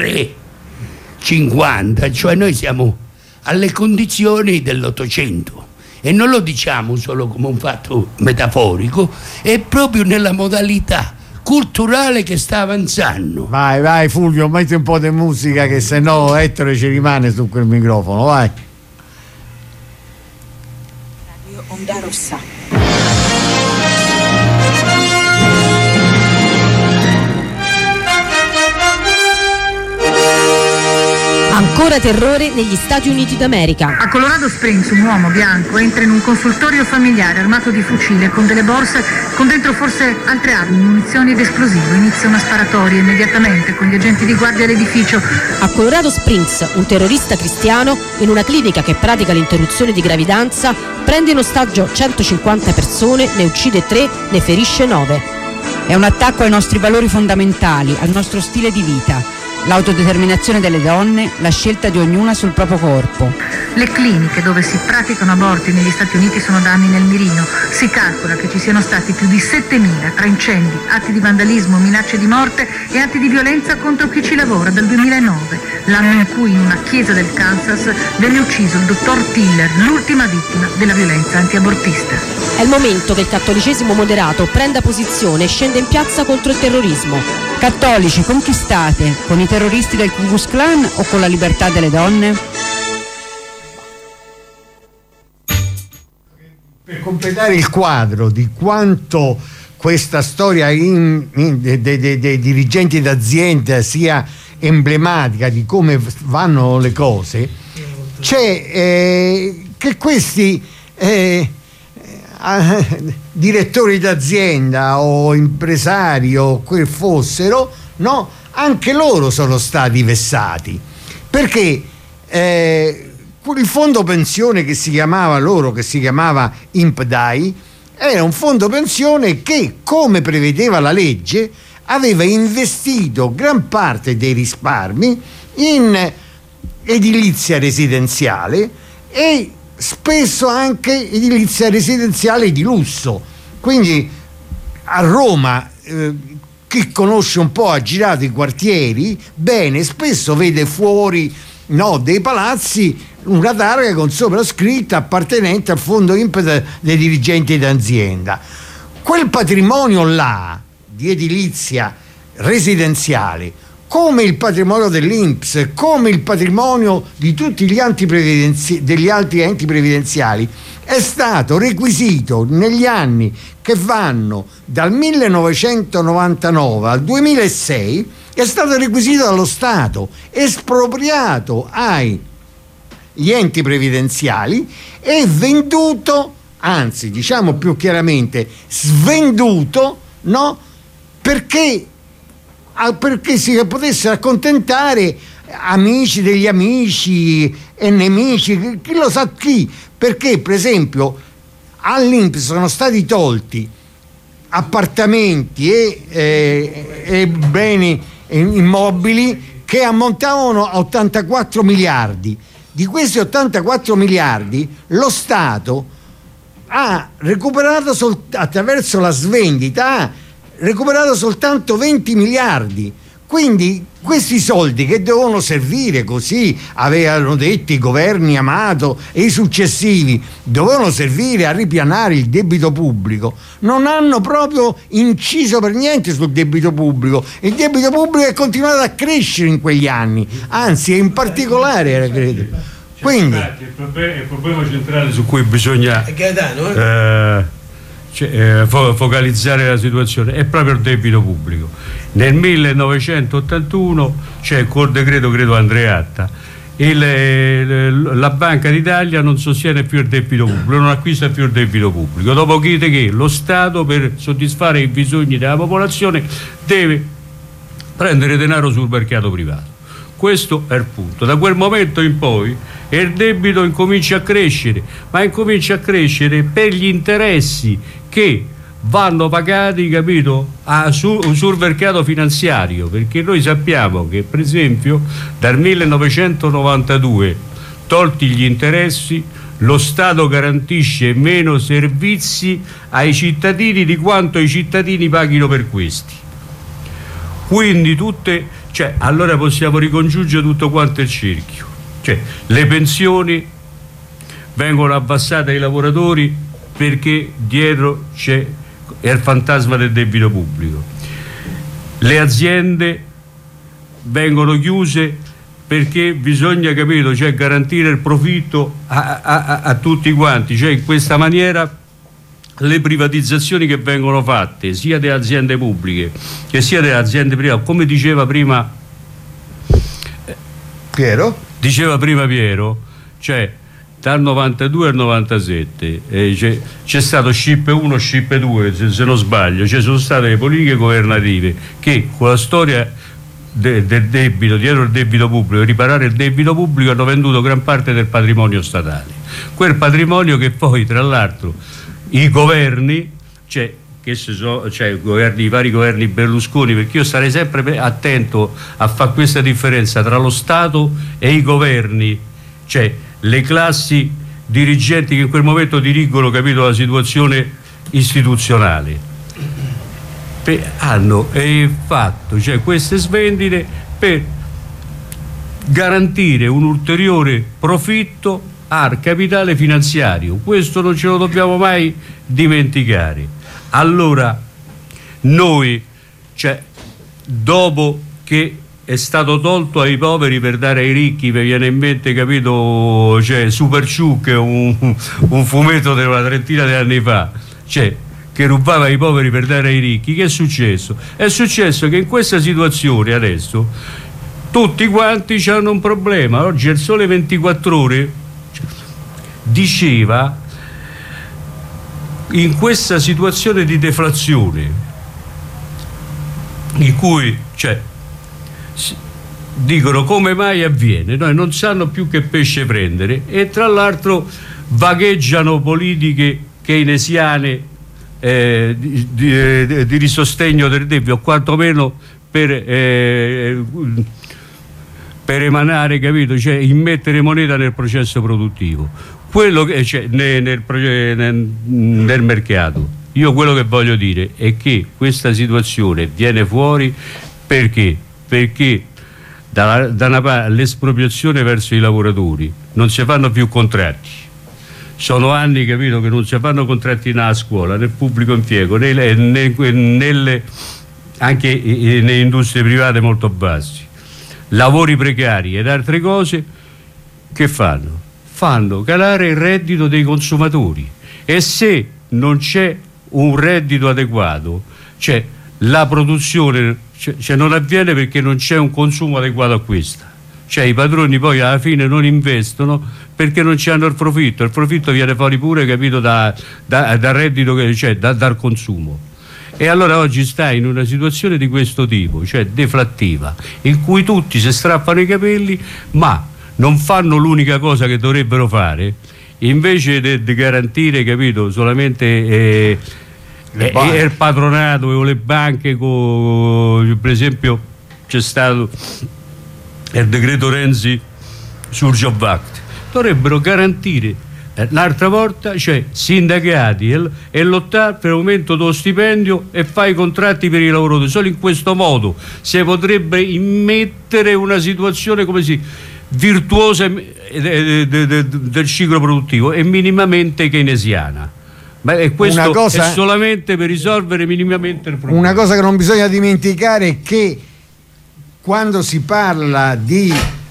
pre-50, cioè noi siamo alle condizioni dell'Ottocento, e non lo diciamo solo come un fatto metaforico, è proprio nella modalità culturale che sta avanzando. Vai Fulvio, metti un po' di musica, che sennò Ettore ci rimane su quel microfono, vai. Radio Onda Rossa. Ancora terrore negli Stati Uniti d'America. A Colorado Springs un uomo bianco entra in un consultorio familiare armato di fucile con delle borse con dentro forse altre armi, munizioni ed esplosivo. Inizia una sparatoria immediatamente con gli agenti di guardia all'edificio. A Colorado Springs un terrorista cristiano in una clinica che pratica l'interruzione di gravidanza prende in ostaggio 150 persone, ne uccide 3, ne ferisce 9. È un attacco ai nostri valori fondamentali, al nostro stile di vita. L'autodeterminazione delle donne, la scelta di ognuna sul proprio corpo. Le cliniche dove si praticano aborti negli Stati Uniti sono da anni nel mirino. Si calcola che ci siano stati più di 7.000 tra incendi, atti di vandalismo, minacce di morte e atti di violenza contro chi ci lavora dal 2009, l'anno in cui in una chiesa del Kansas venne ucciso il dottor Tiller, l'ultima vittima della violenza antiabortista. È il momento che il cattolicesimo moderato prenda posizione e scenda in piazza contro il terrorismo. Cattolici, con chi state? Con i terroristi del Ku Klux Klan o con la libertà delle donne? Per completare il quadro di quanto questa storia dei dirigenti d'azienda sia emblematica di come vanno le cose, c'è che questi direttori d'azienda o impresari o quel fossero, no, anche loro sono stati vessati, perché il fondo pensione che si chiamava INPDAI era un fondo pensione che, come prevedeva la legge, aveva investito gran parte dei risparmi in edilizia residenziale e spesso anche edilizia residenziale di lusso. Quindi a Roma, chi conosce un po', ha girato i quartieri bene, spesso vede fuori, no, dei palazzi una targa con sopra scritta appartenente al fondo INPS dei dirigenti d'azienda. Quel patrimonio là di edilizia residenziale, come il patrimonio dell'INPS, come il patrimonio di tutti gli degli altri enti previdenziali, è stato requisito negli anni che vanno dal 1999 al 2006, è stato requisito dallo Stato, espropriato agli enti previdenziali e venduto, anzi diciamo più chiaramente svenduto, no? Perché si potesse accontentare amici degli amici e nemici, chi lo sa chi, perché per esempio all'INPS sono stati tolti appartamenti e beni immobili che ammontavano a 84 miliardi. Di questi 84 miliardi lo Stato ha recuperato attraverso la svendita, ha recuperato soltanto 20 miliardi. Quindi questi soldi che dovevano servire, così avevano detto i governi Amato e i successivi, dovevano servire a ripianare il debito pubblico, non hanno proprio inciso per niente sul debito pubblico. Il debito pubblico è continuato a crescere in quegli anni, anzi in particolare credo. Quindi il problema centrale su cui bisogna focalizzare la situazione è proprio il debito pubblico. Nel 1981 col decreto credo Andreatta la Banca d'Italia non sostiene più il debito pubblico, non acquista più il debito pubblico, dopo che lo Stato, per soddisfare i bisogni della popolazione, deve prendere denaro sul mercato privato. Questo è il punto. Da quel momento in poi il debito incomincia a crescere, ma incomincia a crescere per gli interessi che vanno pagati, capito, sul mercato finanziario, perché noi sappiamo che per esempio dal 1992, tolti gli interessi, lo Stato garantisce meno servizi ai cittadini di quanto i cittadini paghino per questi. Quindi allora possiamo ricongiungere tutto quanto il cerchio. Le pensioni vengono abbassate ai lavoratori perché dietro c'è il fantasma del debito pubblico. Le vengono chiuse perché bisogna, capito, garantire il profitto a tutti quanti. In questa maniera le privatizzazioni che vengono fatte sia delle aziende pubbliche che sia delle aziende private, come diceva prima Piero, dal 92 al 97 c'è stato SCIP 1, SCIP 2, se non sbaglio, sono state le politiche governative che con la storia del debito, dietro il debito pubblico, riparare il debito pubblico, hanno venduto gran parte del patrimonio statale, quel patrimonio che poi tra l'altro i governi, i vari governi Berlusconi, perché io starei sempre attento a fare questa differenza tra lo Stato e i governi, le classi dirigenti che in quel momento dirigono, capito, la situazione istituzionale, hanno fatto queste svendite per garantire un ulteriore profitto al capitale finanziario. Questo non ce lo dobbiamo mai dimenticare. Allora noi, dopo che è stato tolto ai poveri per dare ai ricchi, mi viene in mente, capito, Super Ciuc, un fumetto di una trentina di anni fa, che rubava ai poveri per dare ai ricchi. Che è successo? È successo che in questa situazione adesso tutti quanti hanno un problema. Oggi il Sole 24 Ore diceva, in questa situazione di deflazione in cui dicono come mai avviene, noi non sanno più che pesce prendere, e tra l'altro vagheggiano politiche keynesiane di risostegno del debito, o quantomeno per emanare, capito, immettere moneta nel processo produttivo, quello che c'è nel mercato. Io quello che voglio dire è che questa situazione viene fuori perché da una parte l'espropriazione verso i lavoratori, non si fanno più contratti, sono anni, capito, che non si fanno contratti nella scuola, nel pubblico impiego, anche nelle industrie private molto bassi, lavori precari ed altre cose. Che fanno? Fanno calare il reddito dei consumatori, e se non c'è un reddito adeguato, la produzione non avviene, perché non c'è un consumo adeguato a questa. I padroni poi alla fine non investono perché non c'hanno il profitto viene fuori pure, capito, dal reddito che c'è, dal consumo. E allora oggi sta in una situazione di questo tipo, deflattiva, in cui tutti si strappano i capelli, ma non fanno l'unica cosa che dovrebbero fare, invece di garantire, capito, solamente il patronato o le banche. Per esempio c'è stato il decreto Renzi sul Job Act, dovrebbero garantire L'altra volta c'è sindacati e lottare per l'aumento dello stipendio e fare i contratti per i lavoratori. Solo in questo modo si potrebbe immettere una situazione virtuosa del ciclo produttivo e minimamente keynesiana. E questo è solamente per risolvere minimamente il problema. Una cosa che non bisogna dimenticare è che quando si parla di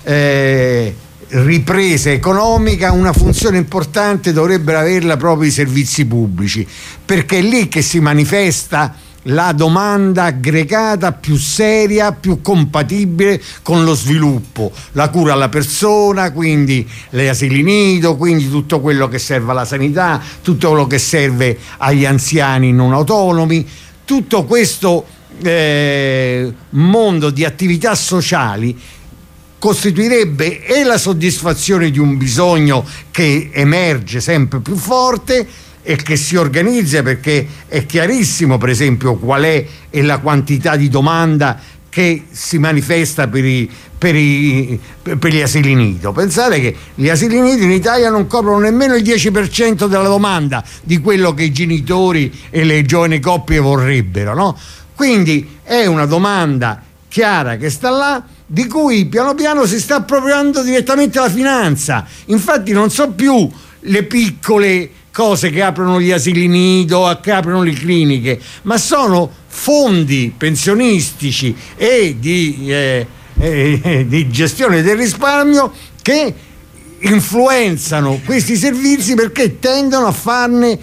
ripresa economica, una funzione importante dovrebbero averla proprio i servizi pubblici, perché è lì che si manifesta la domanda aggregata più seria, più compatibile con lo sviluppo, la cura alla persona, quindi le asili nido, quindi tutto quello che serve alla sanità, tutto quello che serve agli anziani non autonomi, tutto questo mondo di attività sociali costituirebbe e la soddisfazione di un bisogno che emerge sempre più forte e che si organizza, perché è chiarissimo per esempio qual è la quantità di domanda che si manifesta per gli asili nido. Pensate che gli asili nido in Italia non coprono nemmeno il 10% della domanda di quello che i genitori e le giovani coppie vorrebbero, no? Quindi è una domanda chiara che sta là, di cui piano piano si sta appropriando direttamente la finanza. Infatti non so più le piccole cose che aprono gli asili nido, che aprono le cliniche, ma sono fondi pensionistici e di gestione del risparmio che influenzano questi servizi, perché tendono a farne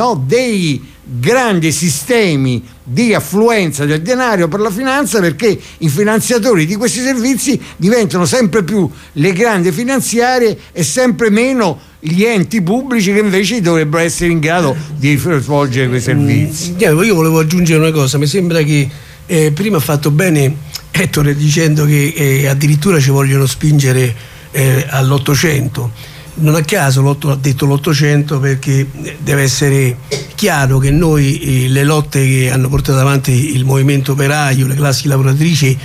dei grandi sistemi di affluenza del denaro per la finanza, perché i finanziatori di questi servizi diventano sempre più le grandi finanziarie e sempre meno gli enti pubblici che invece dovrebbero essere in grado di svolgere quei servizi. Io volevo aggiungere una cosa, mi sembra che prima ha fatto bene Ettore dicendo che addirittura ci vogliono spingere all'800. Non a caso ha detto l'800 perché deve essere chiaro che noi le lotte che hanno portato avanti il movimento operaio, le classi lavoratrici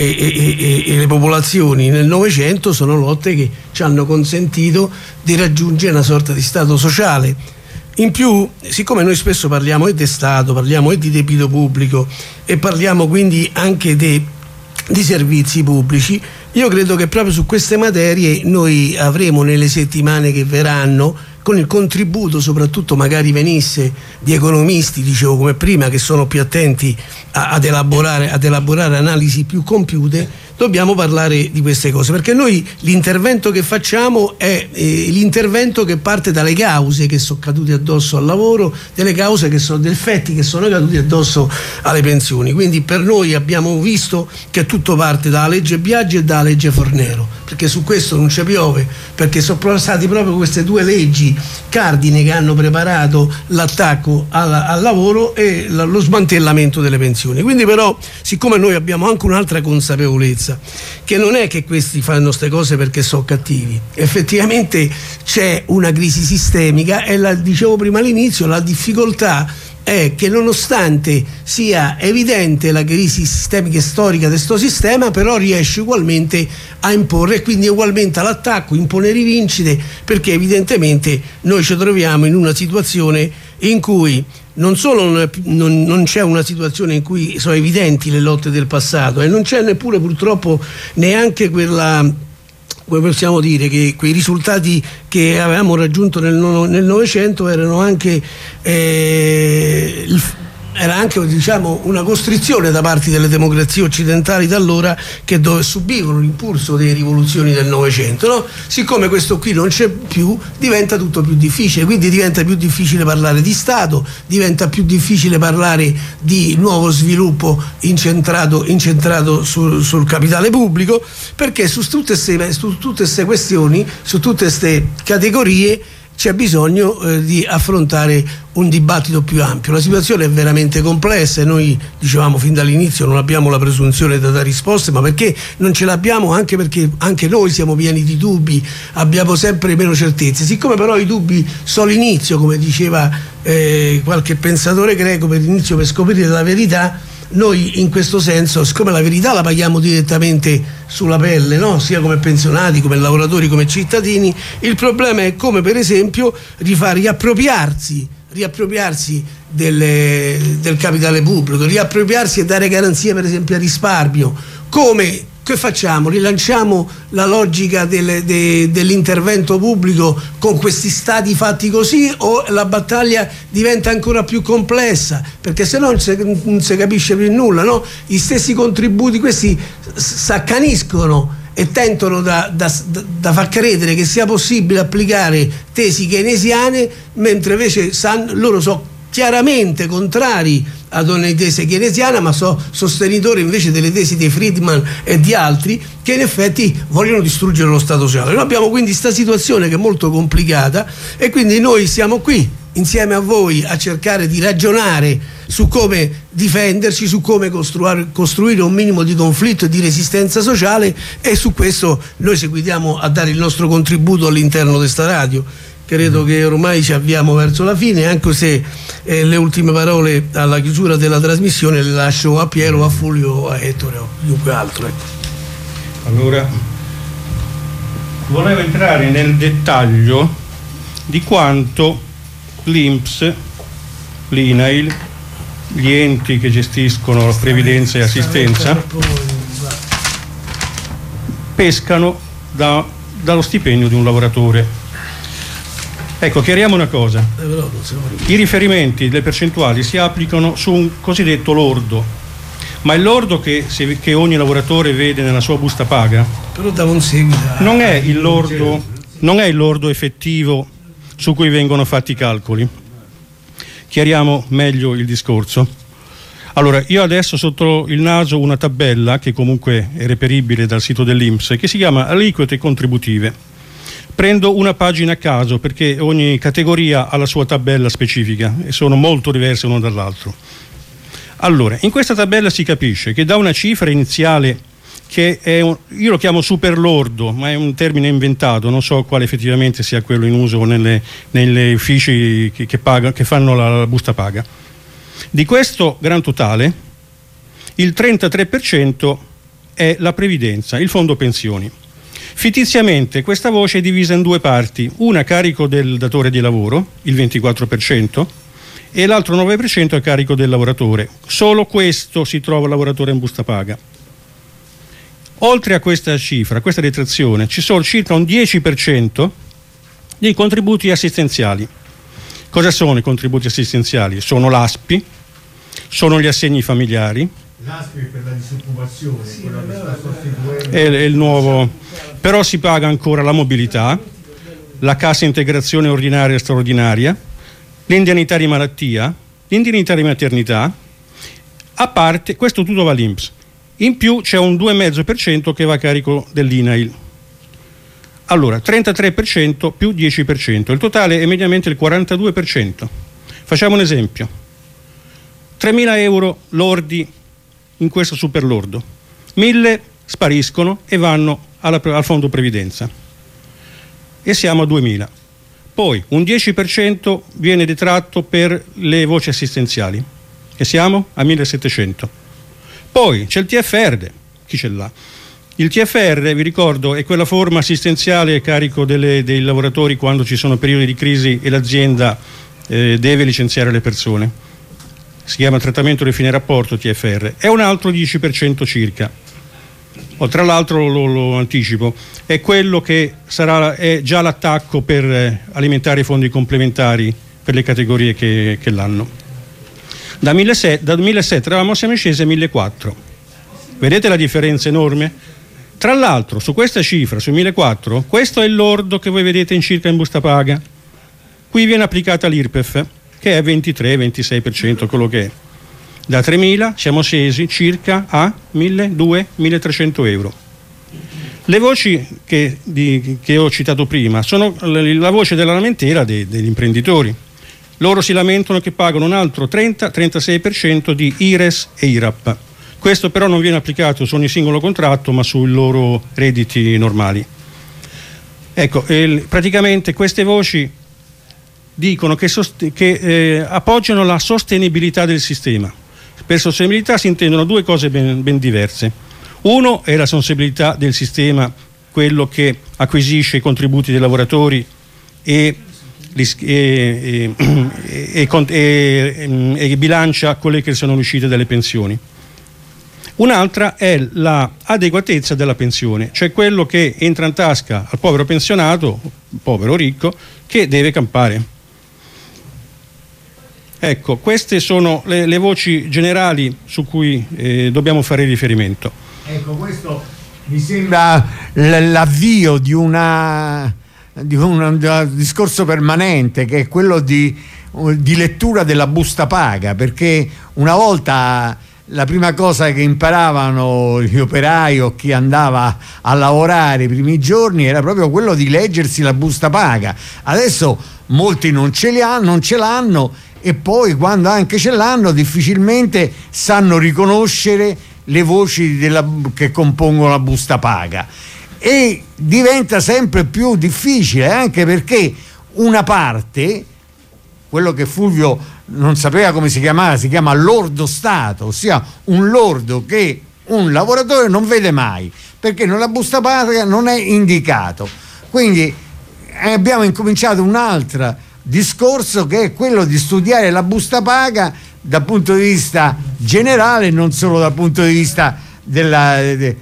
e le popolazioni nel Novecento sono lotte che ci hanno consentito di raggiungere una sorta di stato sociale. In più, siccome noi spesso parliamo di Stato, parliamo di debito pubblico e parliamo quindi anche di servizi pubblici, io credo che proprio su queste materie noi avremo nelle settimane che verranno, con il contributo soprattutto magari venisse di economisti, dicevo come prima, che sono più attenti ad elaborare analisi più compiute, dobbiamo parlare di queste cose, perché noi l'intervento che facciamo è l'intervento che parte dalle cause che sono cadute addosso al lavoro, delle cause che sono, degli effetti che sono caduti addosso alle pensioni. Quindi per noi abbiamo visto che tutto parte dalla legge Biagi e dalla legge Fornero, perché su questo non ci piove, perché sono state proprio queste due leggi cardine che hanno preparato l'attacco al lavoro e lo smantellamento delle pensioni. Quindi però, siccome noi abbiamo anche un'altra consapevolezza, che non è che questi fanno queste cose perché sono cattivi, effettivamente c'è una crisi sistemica e dicevo prima all'inizio, la difficoltà è che nonostante sia evidente la crisi sistemica e storica di questo sistema, però riesce ugualmente a imporre, quindi ugualmente all'attacco, impone rivincite, perché evidentemente noi ci troviamo in una situazione in cui non solo non c'è una situazione in cui sono evidenti le lotte del passato e non c'è neppure purtroppo neanche quella, come possiamo dire, che quei risultati che avevamo raggiunto nel Novecento erano anche era anche diciamo una costrizione da parte delle democrazie occidentali d'allora, che subivano l'impulso delle rivoluzioni del Novecento, no? Siccome questo qui non c'è più, diventa tutto più difficile, quindi diventa più difficile parlare di Stato, diventa più difficile parlare di nuovo sviluppo incentrato sul capitale pubblico, perché su tutte queste questioni, su tutte queste categorie c'è bisogno di affrontare un dibattito più ampio. La situazione è veramente complessa e noi dicevamo fin dall'inizio non abbiamo la presunzione di dare risposte, ma perché non ce l'abbiamo? Anche perché anche noi siamo pieni di dubbi, abbiamo sempre meno certezze. Siccome però i dubbi sono l'inizio, come diceva qualche pensatore greco, per l'inizio per scoprire la verità, noi in questo senso, siccome la verità la paghiamo direttamente sulla pelle, no? Sia come pensionati, come lavoratori, come cittadini, il problema è come per esempio riappropriarsi del capitale pubblico, riappropriarsi e dare garanzie per esempio al risparmio. Che facciamo? Rilanciamo la logica dell'intervento pubblico con questi stati fatti così, o la battaglia diventa ancora più complessa? Perché se no non si capisce più nulla, no? Gli stessi contributi questi s'accaniscono e tentano da far credere che sia possibile applicare tesi keynesiane, mentre invece loro sono chiaramente contrari ad una tesi keynesiana, ma sono sostenitori invece delle tesi di Friedman e di altri che in effetti vogliono distruggere lo Stato sociale. Noi abbiamo quindi questa situazione che è molto complicata e quindi noi siamo qui insieme a voi a cercare di ragionare su come difenderci, su come costruire un minimo di conflitto e di resistenza sociale, e su questo noi seguitiamo a dare il nostro contributo all'interno di sta radio. Credo che ormai ci avviamo verso la fine, anche se le ultime parole alla chiusura della trasmissione le lascio a Piero, a Fulvio, a Ettore o chiunque altro. Ecco. Allora, volevo entrare nel dettaglio di quanto l'INPS, l'INAIL, gli enti che gestiscono previdenza e assistenza pescano dallo stipendio di un lavoratore. Ecco, chiariamo una cosa: i riferimenti, le percentuali si applicano su un cosiddetto lordo, ma il lordo che ogni lavoratore vede nella sua busta paga non è il lordo effettivo su cui vengono fatti i calcoli. Chiariamo meglio il discorso. Allora, io adesso sotto il naso una tabella che comunque è reperibile dal sito dell'INPS, che si chiama aliquote contributive. Prendo una pagina a caso perché ogni categoria ha la sua tabella specifica e sono molto diverse uno dall'altro. Allora, in questa tabella si capisce che da una cifra iniziale che io lo chiamo super lordo, ma è un termine inventato, non so quale effettivamente sia quello in uso nelle uffici che fanno la busta paga. Di questo gran totale il 33% è la previdenza, il fondo pensioni. Fittiziamente questa voce è divisa in due parti, una a carico del datore di lavoro, il 24%, e l'altro 9% a carico del lavoratore. Solo questo si trova il lavoratore in busta paga. Oltre a questa cifra, a questa detrazione, ci sono circa un 10% di contributi assistenziali. Cosa sono i contributi assistenziali? Sono l'ASPI, sono gli assegni familiari. L'ASPI per la disoccupazione, quella che sta sostituendo. È il nuovo, però si paga ancora la mobilità, la cassa integrazione ordinaria e straordinaria, l'indennità di malattia, l'indennità di maternità, a parte, questo tutto va all'INPS. In più c'è un 2,5% che va a carico dell'INAIL. Allora, 33% più 10%, il totale è mediamente il 42%. Facciamo un esempio: 3.000 euro lordi in questo super lordo, 1.000 spariscono e vanno al fondo previdenza e siamo a 2.000. Poi un 10% viene detratto per le voci assistenziali e siamo a 1.700. Poi c'è il TFR, chi ce l'ha? Il TFR, vi ricordo, è quella forma assistenziale a carico dei lavoratori quando ci sono periodi di crisi e l'azienda deve licenziare le persone. Si chiama trattamento di fine rapporto, TFR. È un altro 10% circa. Tra l'altro, lo anticipo, è quello che è già l'attacco per alimentare i fondi complementari per le categorie che l'hanno. Da 2007 siamo scesi a 1.400. Vedete la differenza enorme? Tra l'altro, su questa cifra, su 1.400, questo è il lordo che voi vedete in circa in busta paga. Qui viene applicata l'IRPEF, che è 23-26%, quello che è. Da 3.000 siamo scesi circa a 1.200-1.300 euro. Le voci che ho citato prima sono la voce della lamentela degli imprenditori. Loro si lamentano che pagano un altro 30-36% di IRES e IRAP. Questo però non viene applicato su ogni singolo contratto, ma sui loro redditi normali. Ecco, praticamente queste voci dicono che appoggiano la sostenibilità del sistema. Per sostenibilità si intendono due cose ben diverse. Uno è la sostenibilità del sistema, quello che acquisisce i contributi dei lavoratori e bilancia quelle che sono le uscite dalle pensioni. Un'altra è l'adeguatezza della pensione, cioè quello che entra in tasca al povero pensionato, povero ricco, che deve campare. Ecco, queste sono le voci generali su cui dobbiamo fare riferimento. Ecco, questo mi sembra l'avvio di un discorso permanente, che è quello di lettura della busta paga, perché una volta la prima cosa che imparavano gli operai o chi andava a lavorare i primi giorni era proprio quello di leggersi la busta paga. Adesso molti non ce l'hanno, e poi quando anche ce l'hanno difficilmente sanno riconoscere le voci che compongono la busta paga, e diventa sempre più difficile, anche perché una parte, quello che Fulvio non sapeva come si chiamava, si chiama lordo Stato, ossia un lordo che un lavoratore non vede mai, perché nella busta paga non è indicato. Quindi abbiamo incominciato un altro discorso, che è quello di studiare la busta paga dal punto di vista generale, non solo dal punto di vista delle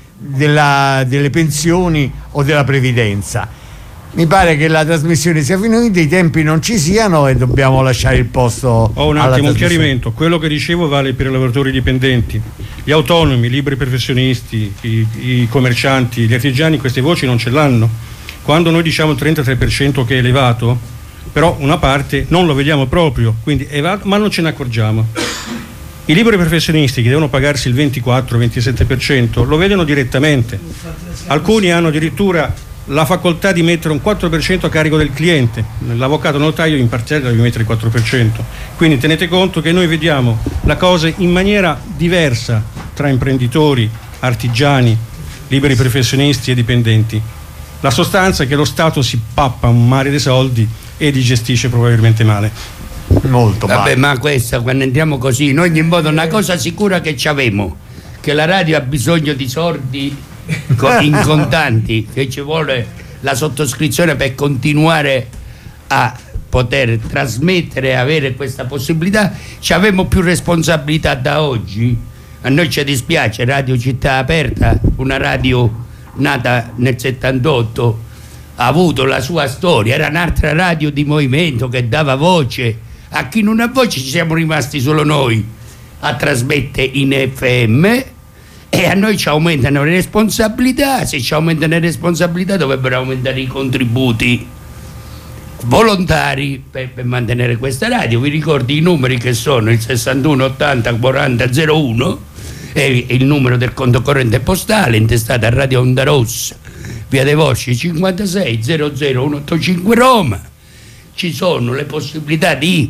pensioni o della previdenza. Mi pare che la trasmissione sia finita, i tempi non ci siano e dobbiamo lasciare il posto. Ho un attimo un chiarimento. Quello che dicevo vale per i lavoratori dipendenti, gli autonomi, i liberi professionisti, i commercianti, gli artigiani. Queste voci non ce l'hanno. Quando noi diciamo il 33% che è elevato, però una parte non lo vediamo proprio, quindi è elevato, ma non ce ne accorgiamo. I liberi professionisti che devono pagarsi il 24-27% lo vedono direttamente. Alcuni hanno addirittura la facoltà di mettere un 4% a carico del cliente. L'avvocato notaio in parziale deve mettere il 4%. Quindi tenete conto che noi vediamo la cosa in maniera diversa tra imprenditori, artigiani, liberi professionisti e dipendenti. La sostanza è che lo Stato si pappa un mare di soldi e li gestisce probabilmente male. Molto male. Vabbè, ma questa, quando entriamo così, in ogni modo una cosa sicura che ci avemo, che la radio ha bisogno di soldi in contanti, che ci vuole la sottoscrizione per continuare a poter trasmettere e avere questa possibilità. Ci avemo più responsabilità da oggi. A noi ci dispiace, Radio Città Aperta, una radio nata nel 78, ha avuto la sua storia, era un'altra radio di movimento che dava voce a chi non ha voce. Ci siamo rimasti solo noi a trasmettere in FM, e a noi ci aumentano le responsabilità. Se ci aumentano le responsabilità dovrebbero aumentare i contributi volontari per mantenere questa radio. Vi ricordi i numeri che sono il 61 80 40 01, è il numero del conto corrente postale intestato a Radio Onda Rossa, via dei Vosci 56 00 185 Roma. Ci sono le possibilità di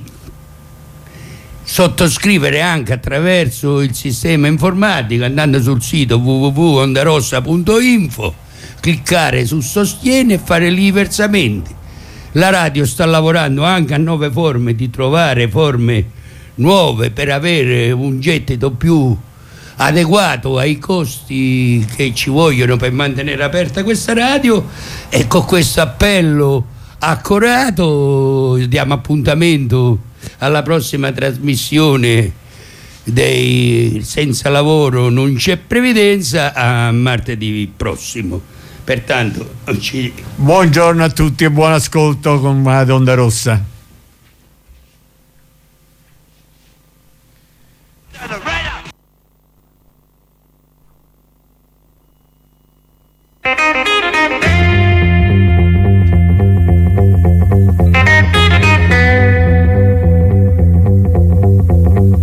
sottoscrivere anche attraverso il sistema informatico, andando sul sito www.ondarossa.info, cliccare su sostieni e fare lì i versamenti. La radio sta lavorando anche a nuove forme, di trovare forme nuove per avere un gettito più adeguato ai costi che ci vogliono per mantenere aperta questa radio. E con questo appello accorato diamo appuntamento alla prossima trasmissione dei Senza Lavoro Non C'è Previdenza, a martedì prossimo. Pertanto buongiorno a tutti e buon ascolto con Onda Rossa.